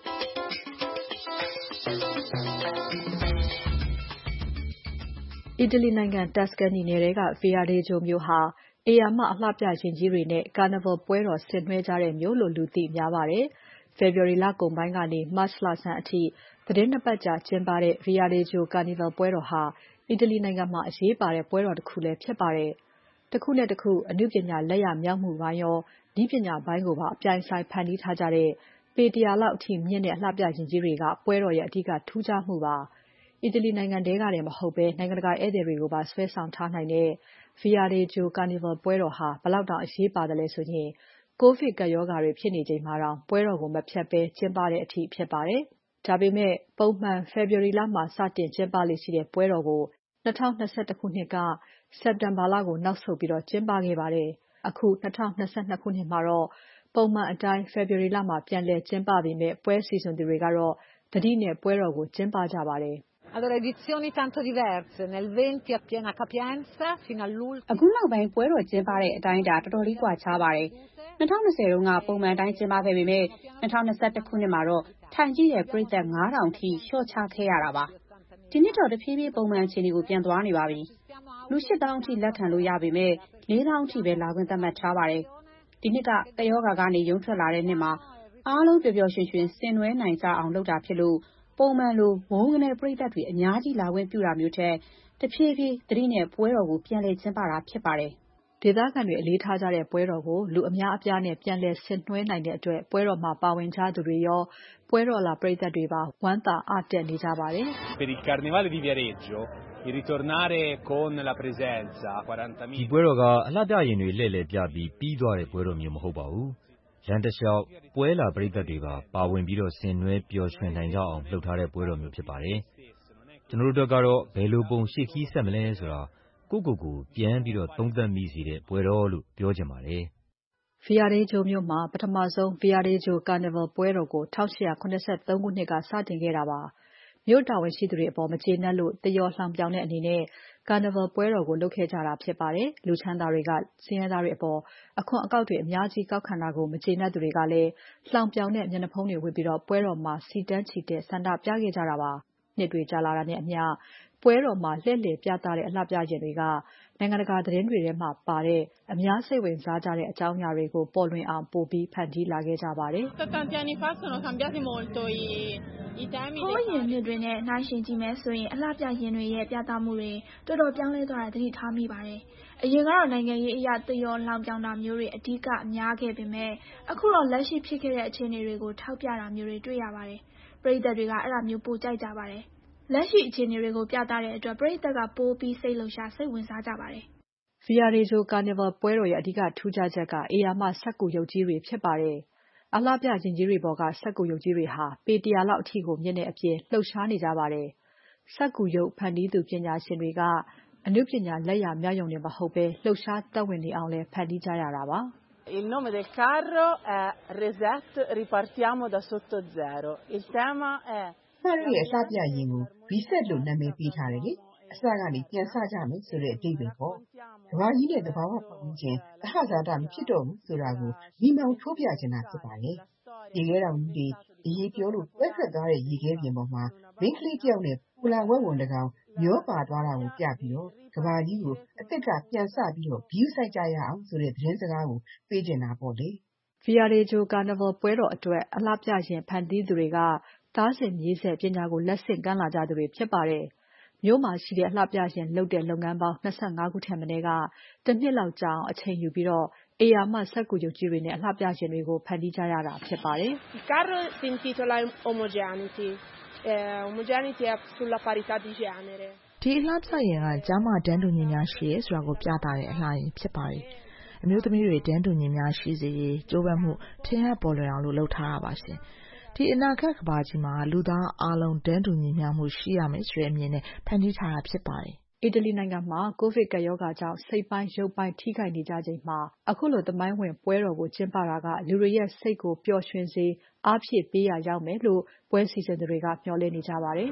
အီတလီနိုင်ငံ Tuscany နယ်ထဲက Viareggio မြို့ဟာဧရာမအလှပြယာဉ်ကြီးတွေနဲ့ Carnival ပွဲတော်ဆင်နွှဲကြတဲ့မြို့လို့ လူသိများပါတယ်။ ဖေဖော်ဝါရီလကုန်ပိုင်းကနေ မတ်လဆန်းအထိ သီတင်း ၂ ပတ်ကြာကျင်းပတဲ့ Viareggio Carnival ပွဲတော်ဟာ အီတလီနိုင်ငံမှာ အရေးပါတဲ့ပွဲတော်တခုလည်းဖြစ်ပါတယ်။ တခုနဲ့တခု အနုပညာလက်ရာမြောက်မှုပိုင်းရော နည်းပညာပိုင်းကိုပါ အပြိုင်အဆိုင်ဖန်တီးထားကြတဲ့ ပေ ၁၀၀ လောက်အထိမြင့်တဲ့ အလှပြယာဉ်ကြီးတွေက ပွဲတော်ရဲ့ အဓိကထူးခြားမှုပါ။ အီတလီနိုင်ငံထဲကတင်မဟုတ်ဘဲ နိုင်ငံတကာဧည့်သည်တွေကိုပါ ဆွဲဆောင်ထားနိုင်တဲ့ Viareggio Carnival ပွဲတော်ဟာ ဘယ်လောက်တောင် အရေးပါသလဲဆိုရင် ကိုဗစ်ကပ်ရောဂါတွေဖြစ်နေချိန်မှာတောင် ပွဲတော်ကို မဖျက်ဘဲကျင်းပတဲ့အထိဖြစ်ပါတယ်။ ဒါပေမဲ့ ပုံမှန် ဖေဖော်ဝါရီလမှာ စတင်ကျင်းပလေ့ရှိတဲ့ပွဲတော်ကို ၂၀၂၁ ခုနှစ်က စက်တင်ဘာလကို နောက်ဆုတ်ပြီးကျင်းပခဲ့ပါတယ်။ အခု ၂၀၂၂ ခုနှစ်မှာတော့ ပုံမှန်အတိုင်း ဖေဖော်ဝါရီလမှာ ပြန်လည်ကျင်းပပေမဲ့ ပွဲစီစဉ်သူတွေကတော့ သတိနဲ့ပွဲတော်ကို ကျင်းပကြပါတယ်။အခုနောက်ပိုင်းပွဲတော်ကျင်းပတဲ့အတိုင်းအတာတော်တော်လေးကွာခြားပါတယ်။ 2020 တုန်းကပုံမှန်အတိုင်းကျင်းပခဲ့ပေမဲ့ 2021 ခုနှစ်မှာတော့ ထိုင်ကြည့်တဲ့ပရိသတ် ၅,၀၀၀ ထိလျှော့ချခဲ့ရတာပါ။ ဒီနှစ်တော့တဖြည်းဖြည်းပုံမှန်အခြေအနေကို ပြန်သွားနေပါပြီ။ လူ ၈၀,၀၀၀ ထိလက်ခံလို့ရပေမဲ့ ၄၀,၀၀၀ ထိပဲလာခွင့်သတ်မှတ်ထားပါတယ်။ ဒီနှစ်ကကပ်ရောဂါကနေရုန်းထွက်လာတဲ့နှစ်မှာ အားလုံးပျော်ပျော်ရွှင်ရွှင်ဆင်နွှဲနိုင်ကြအောင်လုပ်တာဖြစ်လို့ ပုံမှန်လိုဝုန်းခနဲပရိသတ်တွေအများကြီးလာခွင့်ပြုတာမျိုးထက် တဖြည်းဖြည်းသတိနဲ့ပွဲတော်ကိုပြန်လည်ကျင်းပတာဖြစ်ပါတယ်။ဒေသခံတွေအလေးထားကြတဲ့ပွဲတော်ကို လူအများအပြားနဲ့ပြန်လည်ဆင်နွှဲနိုင်တဲ့အတွက် ပွဲတော်မှာပါဝင်ကြသူတွေရော ပွဲတော်လာပရိသတ်တွေပါ ဝမ်းသာအားတက်နေကြပါတယ်။ဒီပွဲတော်က အလှပြယာဉ်တွေလှည့်လည်ပြပြီးသွားတဲ့ပွဲတော်မျိုးမဟုတ်ပါဘူး။ လမ်းတလျှောက် ပွဲလာပရိသတ်တွေပါဝင်ပြီးဆင်နွှဲပျော်ရွှင်နိုင်ကြအောင်လုပ်ထားတဲ့ပွဲတော်မျိုးဖြစ်ပါတယ်။ ကျွန်တော်တို့အတွက်ကတော့ ဘယ်လိုပုံရှေ့ခရီးဆက်မလဲဆိုတာ ကိုယ့်ကိုယ်ကိုပြန်သုံးသပ်မိစေတဲ့ပွဲတော်လို့ ပြောချင်ပါတယ်။ Viareggio မြို့မှာ ပထမဆုံး Viareggio Carnival ပွဲတော်ကို 1873 ခုနှစ်က စတင်ခဲ့တာပါ။ မြို့တာဝန်ရှိသူတွေအပေါ် မကျေနပ်လို့ သရော်လှောင်ပြောင်တဲ့အနေနဲ့ Carnival ပွဲတော်ကိုလုပ်ခဲ့ကြတာဖြစ်ပါတယ်။ လူချမ်းသာတွေက ဆင်းရဲသားတွေအပေါ် အခွန်အကောက်တွေအများကြီးကောက်ခံတာကို မကျေနပ်သူတွေကလည်း လှောင်ပြောင်တဲ့မျက်နှာဖုံးတွေဝတ်ပြီး ပွဲတော်မှာ စီတန်းချီတက်ဆန္ဒပြခဲ့ကြတာပါ။ နှစ်တွေကြာလာတာနဲ့အမျှ ပွဲတော်မှာလှည့်လည်ပြသတဲ့အလှပြယာဉ်တွေက နိုင်ငံတကာသတင်းတွေထဲမှာပါတဲ့ အများစိတ်ဝင်စားကြတဲ့အကြောင်းအရာတွေကို ပေါ်လွင်အောင်ပိုပြီးဖန်တီးလာခဲ့ကြပါတယ်။ဟိုးအရင်နှစ်တွေနဲ့နှိုင်းယှဉ်ကြည့်မယ်ဆိုရင် အလှပြယာဉ်တွေရဲ့ပြသမှုတွေတော်တော်ပြောင်းလဲသွားတာသတိထားမိပါတယ်။ အရင်ကတော့နိုင်ငံရေးအရသရော်လှောင်ပြောင်တာမျိုးတွေအဓိကများခဲ့ပေမဲ့ အခုတော့လက်ရှိဖြစ်ခဲ့တဲ့အခြေအနေတွေကိုထောက်ပြတာမျိုးတွေတွေ့ရပါတယ်။ ပရိသတ်တွေကအဲ့ဒါမျိုးပိုကြိုက်ကြပါတယ်။ လက်ရှိအခြေအနေတွေကိုပြသတဲ့အတွက်ပရိသတ်ကပိုပြီးစိတ်လှုပ်ရှားစိတ်ဝင်စားကြပါတယ်။ Viareggio Carnival ပွဲတော်ရဲ့အဓိကထူးခြားချက်က ဧရာမစက္ကူရုပ်ကြီးတွေဖြစ်ပါတယ်။ အလှပြယာဉ်ကြီးတွေပေါ်က စက္ကူရုပ်ကြီးတွေဟာ ပေ ၁၀၀ လောက်အထိကိုမြင့်တဲ့အပြင် လှုပ်ရှားနေကြပါတယ်။ စက္ကူရုပ်ဖန်တီးသူပညာရှင်တွေက အနုပညာလက်ရာမြောက်ရုံတင်မဟုတ်ဘဲ လှုပ်ရှားသက်ဝင်နေအောင်လည်း ဖန်တီးကြရတာပါ။စက္ကူရုပ်ဖန်တီးသူအရဲ့အလှပြယာဉ်ကို Reset လို့နာမည်ပေးထားတယ်လေ။ အစကနေပြန်စကြမယ်ဆိုတဲ့အဓိပ္ပါယ်ပေါ့။ ကမ္ဘာကြီးနဲ့သဘာဝပတ်ဝန်းကျင်သဟဇာတမဖြစ်တော့ဘူးဆိုတာကို မီးမောင်းထိုးပြချင်တာဖြစ်ပါတယ်။ ရေခဲတောင်ကြီးတွေ အရည်ပျော်လို့တွဲထွက်သွားတဲ့ရေခဲပြင်ပေါ်မှာ မိန်းကလေးတယောက်နဲ့ပိုလာဝက်ဝံတကောင်မျောပါသွားတာကိုပြပြီး ကမ္ဘာကြီးကိုအသစ်ကပြန်စပြီး ဂရုစိုက်ကြရအောင်ဆိုတဲ့သတင်းစကားကိုပေးချင်တာပေါ့လေ။ Viareggio Carnival ပွဲတော်အတွက် အလှပြယာဉ်ဖန်တီးသူတွေက သားစဉ်မြေးဆက်ပညာကိုလက်ဆင့်ကမ်းလာကြသူတွေဖြစ်ပါတယ်။ မြို့မှာရှိတဲ့အလှပြယာဉ်လုပ်တဲ့လုပ်ငန်းပေါင်း ၂၅ ခုထက်မနည်းက တနှစ်လောက်ကြာအောင်အချိန်ယူပြီး ဧရာမစက္ကူရုပ်ကြီးတွေနဲ့ အလှပြယာဉ်တွေကို ဖန်တီးကြရတာဖြစ်ပါတယ်။ဒီအလှပြယာဉ်ကကျားမတန်းတူညီမျှရှိတယ်ဆိုတာကိုပြသတဲ့အလှယာဉ်ဖြစ်ပါတယ်။ အမျိုးသမီးတွေတန်းတူညီမျှရှိစေရေးကြိုးပမ်းမှုထင်ဟပ်ပေါ်လွင်အောင်လုပ်ထားတာပါရှင်။ ဒီအနာဂတ်ကမ္ဘာကြီးမှာလူသားအားလုံးတန်းတူညီမျှမှုရှိရမယ်ဆိုတဲ့အမြင်နဲ့ဖန်တီးထားတာဖြစ်ပါတယ်။အီတလီနိုင်ငံမှာ ကိုဗစ်ကပ်ရောဂါကြောင့် စိတ်ပိုင်း ရုပ်ပိုင်းထိခိုက်နေကြချိန်မှာ ခုလိုသမိုင်းဝင်ပွဲတော်ကိုကျင်းပတာက လူတွေရဲ့စိတ်ကိုပျော်ရွှင်စေ အားဖြည့်ပေးရာရောက်မယ်လို့ ပွဲစီစဉ်သူတွေက မျှော်လင့်နေကြပါတယ်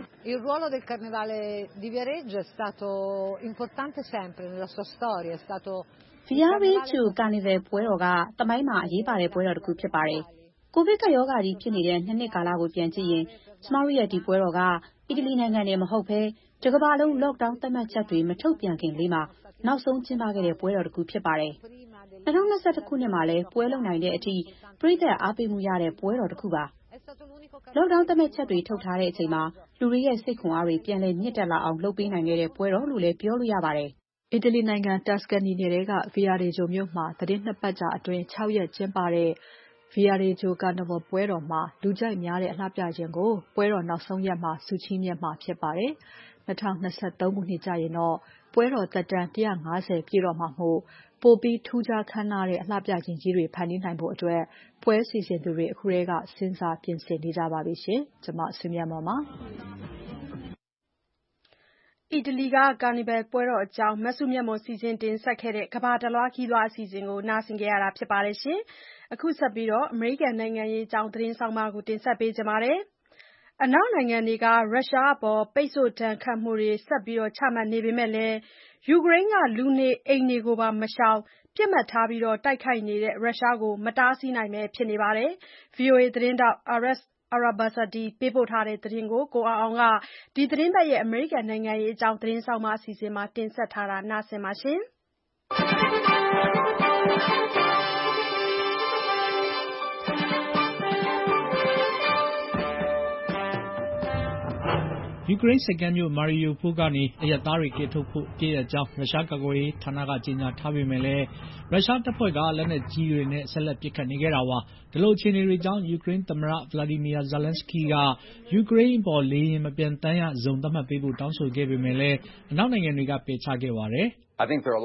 ။ Viareggio Carnival ပွဲတော်ကသမိုင်းမှာအရေးပါတဲ့ပွဲတော်တခုဖြစ်ပါတယ်။ကိုဗစ်ကပ်ရောဂါကြီးဖြစ်နေတဲ့2 နှစ်ကာလကိုပြန်ကြည့်ရင်ကျမတို့ရဲ့ဒီပွဲတော်ကအီတလီနိုင်ငံနဲ့မဟုတ်ဘဲတကမ္ဘာလုံး lockdown သတ်မှတ်ချက်တွေမထုတ်ပြန်ခင်လေးမှာနောက်ဆုံးကျင်းပခဲ့တဲ့ပွဲတော်တစ်ခုဖြစ်ပါတယ်။ 2021 ခုနှစ်မှာလည်းပွဲလုပ်နိုင်တဲ့အထိပရိသတ်အားပေးမှုရတဲ့ပွဲတော်တစ်ခုပါ။ lockdown သတ်မှတ်ချက်တွေထုတ်ထားတဲ့အချိန်မှာလူတွေရဲ့စိတ်ခွန်အားတွေပြန်လည်မြင့်တက်လာအောင်လုပ်ပေးနိုင်ခဲ့တဲ့ပွဲတော်လို့လည်းပြောလို့ရပါတယ်။အီတလီနိုင်ငံ Tuscany နယ်ထဲက Viareggio မြို့မှာသီတင်း 2 ပတ်ကြာအတွင်း 6 ရက်ကျင်းပတဲ့ Viareggio Carnival ပွဲတော်မှာလူကြိုက်များတဲ့အလှပြယာဉ်ကိုပွဲတော်နောက်ဆုံးရက်မှာဆုချီးမြှင့်မှာဖြစ်ပါတယ်။ 2023 ခုနှစ်ကျရင်တော့ပွဲတော်သက်တမ်း 150 ပြည့်တော့မှာမို့ပိုပြီးထူးခြားခမ်းနားတဲ့အလှပြယာဉ်ကြီးတွေဖန်တီးနိုင်ဖို့အတွက်ပွဲစီစဉ်သူတွေအခုထဲကစဉ်းစားပြင်ဆင်နေကြပါပြီရှင်။ ကျွန်မဆွေမြတ်မော်ပါ။အီတလီက Carnival ပွဲတော်အကြောင်းမစုမြတ်မွန်စီစဉ်တင်ဆက်ခဲ့တဲ့ကမ္ဘာတလွှားခရီးသွားအစီအစဉ်ကိုနားဆင်ကြရတာဖြစ်ပါတယ်ရှင်။ အခုဆက်ပြီးအမေရိကန်နိုင်ငံရေးအကြောင်းသတင်းဆောင်မကိုတင်ဆက်ပေးကြပါမယ်။ အနောက်နိုင်ငံတွေက ရုရှားအပေါ်ပိတ်ဆို့ဒဏ်ခတ်မှုတွေဆက်ပြီးချမှတ်နေပေမဲ့လည်း ယူကရိန်းကလူနေအိမ်တွေကိုပါမရှောင်ပစ်မှတ်ထားတိုက်ခိုက်နေတဲ့ရုရှားကိုမတားဆီးနိုင်ဘဲဖြစ်နေပါတယ်။ VOA သတင်းထောက် Arash Arabasadi ပေးပို့ထားတဲ့သတင်းကိုကိုအောင်အောင်ကဒီသတင်းပတ်အမေရိကန်နိုင်ငံရေးအကြောင်းသတင်းဆောင်မအစီအစဉ်မှာတင်ဆက်ထားပါတယ်။ယူကရိန်းဆိပ်ကမ်းမြို့ Mariupol ကနေအရပ်သားတွေကယ်ထုတ်ဖို့အပစ်ရပ်ကြောင်းရုရှားကာကွယ်ရေးဌာနကကြေညာထားပေမဲ့လည်းရုရှားတပ်ဖွဲ့ကလက်နက်ကြီးတွေနဲ့ဆက်လက်ပစ်ခတ်နေခဲ့တာပါ။ဒီလိုအခြေအနေတွေကြောင့်ယူကရိန်းသမ္မတ Volodymyr Zelenskyy ကယူကရိန်းအပေါ်လေယာဉ်မပျံသန်းရဇုန်သတ်မှတ်ပေးဖို့တောင်းဆိုခဲ့ပေမဲ့လည်းအနောက်နိုင်ငံတွေကပယ်ချခဲ့ပါတယ်။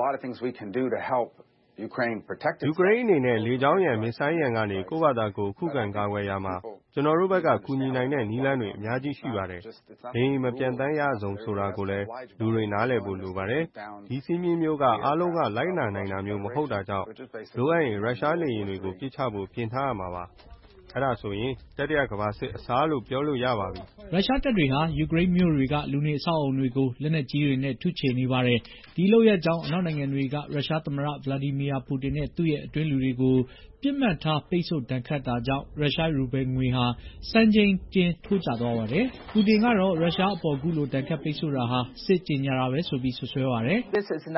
ယူကရိန်းအနေနဲ့လေကြောင်းရန် မစ်ဇိုင်းရန်ကနေကိုယ့်ဘာသာကိုယ်ခုခံကာကွယ်ရာမှာကျွန်တော်တို့ဘက်ကကူညီနိုင်တဲ့နည်းလမ်းတွေအများကြီးရှိပါတယ်။လေယာဉ်မပျံသန်းရဇုန်ဆိုတာကိုလည်းလူတွေနားလည်ဖို့လိုပါတယ်။ဒီစည်းမျဉ်းမျိုးကအားလုံးကလိုက်နာနိုင်တာမျိုးမဟုတ်တာကြောင့်လိုအပ်ရင်ရုရှားလေယာဉ်တွေကိုပစ်ချဖို့ပြင်ထားရမှာပါ။အဲဒါဆိုရင်တတိယကမ္ဘာစစ်အစားလို့ပြောလို့ရပါပြီ။ရုရှားတပ်တွေဟာယူကရိန်းမြို့တွေကလူနေအဆောက်အအုံတွေကိုလက်နက်ကြီးတွေနဲ့ထုချေနေပါတယ်။ဒီလုပ်ရပ်ကြောင့်အနောက်နိုင်ငံတွေကရုရှားသမ္မတ Vladimir Putin နဲ့သူ့ရဲ့အတွင်းလူတွေကိုပစ်မှတ်ထားပိတ်ဆို့ဒဏ်ခတ်တာကြောင့်ရုရှားရူဘယ်လ်ငွေဟာစံချိန်တင်ထိုးကျသွားပါတယ်။ပူတင်ကတော့ရုရှားအပေါ်ခုလိုဒဏ်ခတ်ပိတ်ဆို့တာဟာစစ်ကြေညာတာပဲဆိုပြီးစွပ်စွဲပါတယ်။ "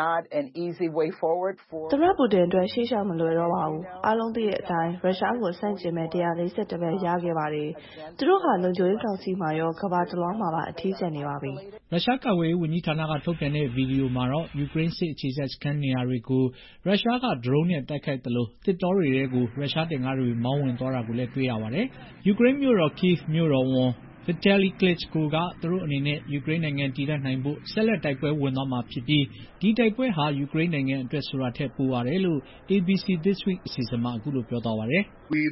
သမ္မတပူတင်အတွက်ရှေ့လျှောက်မလွယ်တော့ပါဘူး။အားလုံးသိတဲ့အတိုင်းရုရှားကိုဆန့်ကျင်မဲ့141မဲရခဲ့ပါတယ်။သူတို့ဟာလုံခြုံရေးကောင်စီမှာရောကမ္ဘာတလွှားမှာပါအထီးကျန်နေပါပြီ။ " ရုရှားကာကွယ်ရေးဝန်ကြီးဌာနကထုတ်ပြန်တဲ့ဗီဒီယိုမှာတော့ယူကရိန်းစစ်အခြေစိုက်စခန်းနေရာတွေကိုရုရှားကဒရုန်းနဲ့တိုက်ခိုက်သလိုသစ်တောတွေထဲကိုရုရှားတင့်ကားတွေမောင်းဝင်သွားတာကိုလည်းတွေ့ရပါတယ်။ယူကရိန်းမြို့တော် Kyiv မြို့တော်ဝန် Vitali Klitschko ကသူတို့အနေနဲ့ယူကရိန်းနိုင်ငံတည်တံ့နိုင်ဖို့ဆက်လက်တိုက်ပွဲဝင်သွားမှာဖြစ်ပြီးဒီတိုက်ပွဲဟာယူကရိန်းနိုင်ငံအတွက်ဆိုတာထက်ပိုပါတယ်လို့ ABC This Week အစီအစဉ်မှာအခုလိုပြောသွားပါတယ်။ "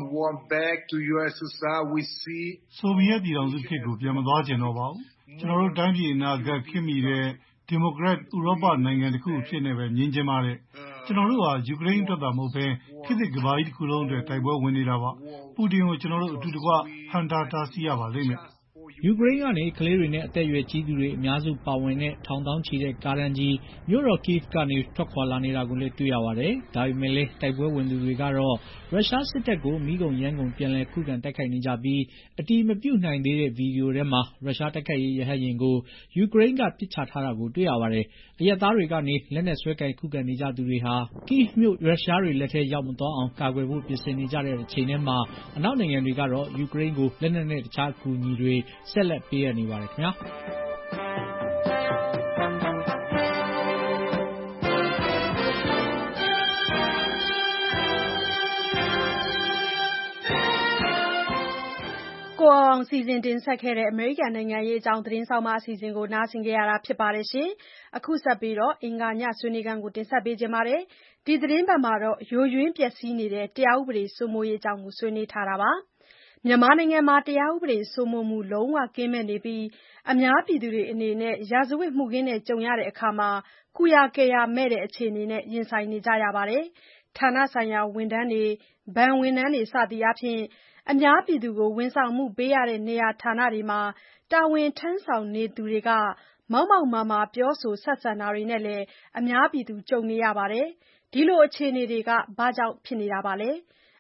ဆိုဗီယက်ပြည်ထောင်စုခေတ်ကိုပြန်မသွားချင်တော့ပါဘူး။ကျွန်တော်တို့တိုင်းပြည်အနာဂတ်ခေတ်မီတဲ့ဒီမိုကရက်ဥရောပနိုင်ငံတစ်ခုအဖြစ်နဲ့ပဲမြင်ချင်ပါတယ်။ကျွန်တော်တို့ဟာယူကရိန်းအတွက်သာမဟုတ်ဘဲခေတ်သစ်ကမ္ဘာကြီးတစ်ခုလုံးအတွက်တိုက်ပွဲဝင်နေတာပါ။ပူတင်ကိုကျွန်တော်တို့အတူတကွဟန့်တားတားဆီးရပါလိမ့်မယ်။ " ယူကရိန်းကနေကလေးတွေနဲ့အသက်အရွယ်ကြီးသူတွေအများစုပါဝင်တဲ့ထောင်သောင်းချီတဲ့ကားတန်းကြီးမြို့တော် Kyiv ကနေထွက်ခွာလာနေတာကိုလည်းတွေ့ရပါတယ်။ဒါပေမဲ့လည်းတိုက်ပွဲဝင်သူတွေကတော့ရုရှားစစ်တပ်ကိုမီးကုန်ယမ်းကုန်ပြန်လည်ခုခံတိုက်ခိုက်နေကြပြီးအတည်မပြုနိုင်သေးတဲ့ဗီဒီယိုထဲမှာရုရှားတိုက်ခိုက်ရေးရဟတ်ယာဉ်ကိုယူကရိန်းကပစ်ချထားတာကိုတွေ့ရပါတယ်။အရပ်သားတွေကနေလက်နက်စွဲကိုင်ခုခံနေကြသူတွေဟာ Kyiv မြို့ရုရှားတွေလက်ထဲရောက်မသွားအောင်ကာကွယ်ဖို့ပြင်ဆင်နေကြတဲ့တချိန်တည်းမှာအနောက်နိုင်ငံတွေကတော့ယူကရိန်းကိုလက်နက်နဲ့တခြားအကူအညီတွေဆက်လက်ပေးအပ်နေပါတယ်ခင်ဗျာ။ကိုအောင်စီစဉ်တင်ဆက်ခဲ့တဲ့အမေရိကန်နိုင်ငံရေးအကြောင်းသတင်းဆောင်မအစီအစဉ်ကိုနားဆင်ကြရတာဖြစ်ပါတယ်။အခုဆက်ပြီးအင်္ဂါညဆွေးနွေးခန်းကိုတင်ဆက်ပေးချင်ပါတယ်။ဒီသတင်းပတ်မှာတော့ယိုယွင်းပျက်စီးနေတဲ့တရားဥပဒေစိုးမိုးရေးအကြောင်းကိုဆွေးနွေးထားတာပါ။မြန်မာနိုင်ငံမှာတရားဥပဒေစိုးမိုးမှုလုံးဝကင်းမဲ့နေပြီးအများပြည်သူတွေအနေနဲ့ရာဇဝတ်မှုခင်းနဲ့ကြုံရတဲ့အခါကုရာကယ်ရာမဲ့တဲ့အခြေအနေနဲ့ရင်ဆိုင်နေကြရပါတယ်။ဌာနဆိုင်ရာဝန်ထမ်းတွေဘဏ်ဝန်ထမ်းတွေစသည်အားဖြင့်အများပြည်သူကိုဝန်ဆောင်မှုပေးရတဲ့နေရာဌာနတွေမှာတာဝန်ထမ်းဆောင်နေသူတွေကမောက်မောက်မာမာပြောဆိုဆက်ဆံတာတွေနဲ့လည်းအများပြည်သူကြုံနေရပါတယ်။ဒီလိုအခြေအနေတွေကဘာကြောင့်ဖြစ်နေတာပါလဲ။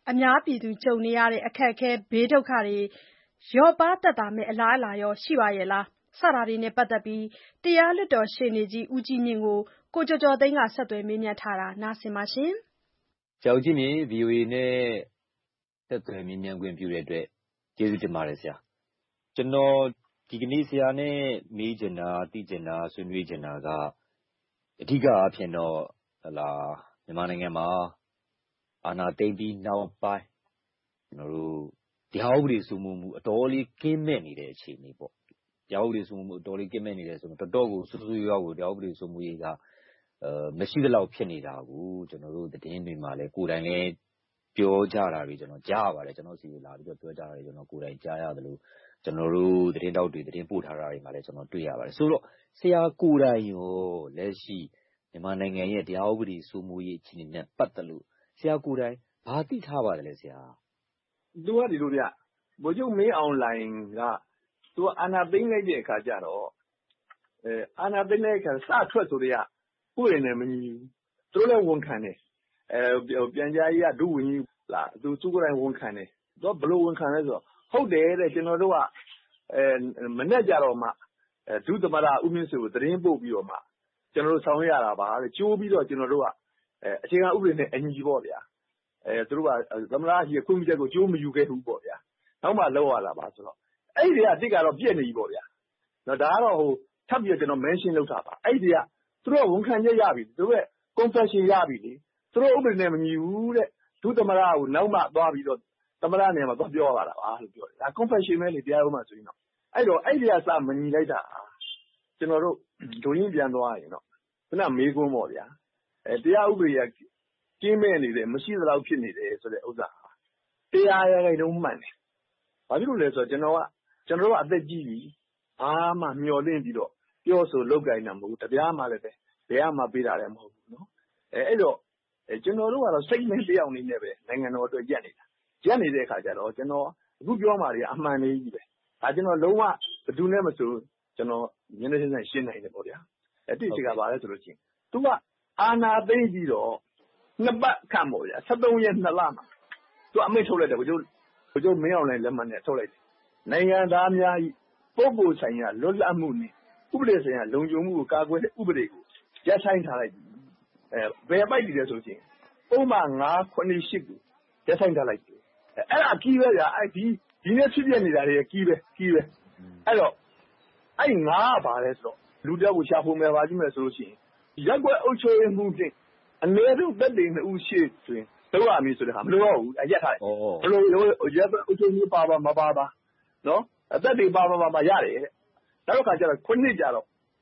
အများပြည်သူကြုံနေရတဲ့အခက်အခဲဘေးဒုက္ခတွေလျော့ပါးသက်သာမယ့်အလားအလာရောရှိပါရဲ့လားစတာတွေနဲ့ပတ်သက်ပြီးတရားလွှတ်တော်ရှေ့နေကြီးဦးကြီးမြင့်ကိုကိုကျော်ကျော်သိန်းကဆက်သွယ်မေးမြန်းထားတာနားဆင်ပါရှင်။ဆရာဦးကြီးမြင့် VOA နဲ့ဆက်သွယ်မေးမြန်းခွင့်ပြုတဲ့အတွက်ကျေးဇူးတင်ပါတယ်ဆရာ။ကျွန်တော်ဒီကနေ့ဆရာနဲ့မေးချင်တာသိချင်တာဆွေးနွေးချင်တာကအဓိကအားဖြင့်တော့မြန်မာနိုင်ငံမှာအာဏာသိမ်းပြီးနောက်ပိုင်းကျွန်တော်တို့တရားဥပဒေစိုးမိုးမှုအတော်လေးကင်းမဲ့နေတဲ့အခြေအနေပေါ့။တရားဥပဒေစိုးမိုးမှုအတော်လေးကင်းမဲ့နေတယ်ဆိုတော့တော်တော်ကိုဆိုးဆိုးရွားရွားကိုတရားဥပဒေစိုးမိုးရေးကမရှိသလောက်ဖြစ်နေတာကိုကျွန်တော်တို့သတင်းတွေမှာလည်းကိုယ်တိုင်လည်းပြောကြတာတွေကျွန်တော်ကြားရပါတယ်ကျွန်တော်စီလာပြီးတော့ပြောကြတာတွေကျွန်တော်ကိုယ်တိုင်ကြားရတယ်လို့ကျွန်တော်တို့သတင်းတောက်တွေသတင်းပို့ထားတာတွေမှာလည်းကျွန်တော်တွေ့ရပါတယ်ဆိုတော့ဆရာကိုယ်တိုင်ရောလက်ရှိမြန်မာနိုင်ငံရဲ့တရားဥပဒေစိုးမိုးရေးအခြေအနေနဲ့ပတ်သက်လို့ဆရာကိုယ်တိုင်ဘာသိထားပါလဲဆရာသူကဒီလိုဗျဗိုလ်ချုပ်မင်းအောင်လှိုင်ကသူကအာဏာသိမ်းလိုက်တဲ့အခါကျတော့အာဏာသိမ်းတဲ့အခါစထွက်ဆိုတဲ့ကဥပဒေနဲ့မညီဘူးသူတို့လည်းဝန်ခံတယ်ပြန်ကြားရေးကဒုဝန်ကြီးလားသူကိုယ်တိုင်ဝန်ခံတယ်သူကဘလို့ဝန်ခံလဲဆိုတော့ဟုတ်တယ်တဲ့ကျွန်တော်တို့ကမနေ့ကြတော့မှဒုသမရဦးမြင့်ဆွေကိုသတင်းပို့ပြီးတော့မှကျွန်တော်တို့ဆောင်ရွက်ရတာပါတဲ့ကျိုးပြီးတော့ကျွန်တော်တို့ကအခြေခံဥပဒေနဲ့အညီပေါ့ဗျာသူတို့ကသမရကြီးခွင့်ပြုချက်ကိုကျိုးမယူခဲ့ဘူးပေါ့ဗျာနောက်မှလောက်ရတာပါဆိုတော့အဲ့ဒီကတစ်ကတော့ပြည့်နေပြီပေါ့ဗျာနော်ဒါကတော့ထပ်ပြီးကျွန်တော် mention လုပ်တာပါအဲ့ဒီကသူတို့ဝန်ခံချက်ရပြီသူတို့ရဲ့ confession ရပြီလေသူတို့ဥပဒေနဲ့မညီဘူးတဲ့ဒုသမရကိုနောက်မှသွားပြီးတော့သမရနေရာမှာသွားပြောရတာပါလို့ပြောတယ်ဒါ confession ပဲလေတရားဥပဒေမှာဆိုရင်တော့အဲ့တော့အဲ့ဒီကစမညီလိုက်တာကျွန်တော်တို့ဒုရင်းပြန်သွားရင်တော့ခုနမေးခွန်းပေါ့ဗျာတရားဥပဒေကကျင်းမဲ့နေတယ်မရှိသလောက်ဖြစ်နေတယ်ဆိုတဲ့ဥစ္စာတရားရတဲ့လုံးမှန်တယ်ဘာဖြစ်လို့လဲဆိုတော့ကျွန်တော်တို့ကအသက်ကြီးပြီဘာမှမျောလင့်ပြီးတော့ပြောဆိုလုပ်ကြတာမဟုတ်ဘူးတရားမှလည်းပဲဘယ်မှပေးတာလည်းမဟုတ်ဘူးနော်အဲ့တော့ကျွန်တော်တို့ကတော့စိတ်နဲ့တရားနေနဲ့ပဲနိုင်ငံတော်အတွက်ရက်နေတဲ့အခါကျတော့ကျွန်တော်အခုပြောမှတွေအမှန်လေးကြီးပဲဒါကျွန်တော်လုံးဝဘယ်သူနဲ့မဆိုကျွန်တော်မျက်နှာချင်းဆိုင်ရှင်းနိုင်တယ်ပေါ့ဗျာအဲ့ဒီကဘာလဲဆိုလို့ချင်းသူကအာဏာသိမ်းပြီးတော့နှစ်ပတ်ခန့်ပေါ့ဗျာ73ရက်2လမှာသူအမိန့်ထုတ်လိုက်တယ်ဘုချုပ်မင်းအောင်လှိုင်လက်မှတ်နဲ့ထုတ်လိုက်တယ်နိုင်ငံသားများ၏ပုဂ္ဂိုလ်ဆိုင်ရာလွတ်လပ်မှုနဲ့ဥပဒေဆိုင်ရာလုံခြုံမှုကိုကာကွယ်တဲ့ဥပဒေကိုရပ်ဆိုင်ထားလိုက်တယ်ဘယ်ပိုက်တည်လဲဆိုချင်းပုံမှန်998ကိုရပ်ဆိုင်ထားလိုက်တယ်အဲ့ဒါကြီးပဲဗျာအဲ့ဒီနေ့ဖြစ်ပြနေတာတွေကြီးပဲအဲ့တော့အဲ့9ကပါလဲဆိုတော့လူတယောက်ကိုရှာဖွေမယ်ပါကြည့်မယ်ဆိုလို့ရှိရင်ရက်ွက်အုပ်ချုပ်ရေးမှုတင်အနည်းဆုံးသက်တည်2ဦးရှိဆိုရင်တော့အမည်ဆိုတဲ့ဟာမလိုတော့ဘူးရက်ထားတယ်ဘယ်လိုရက်ွက်အုပ်ချုပ်ရေးပါမပါနော်အသက်တွေပါရတယ်တဲ့နောက်တစ်ခါကျတော့ခုနှစ်ကျတော့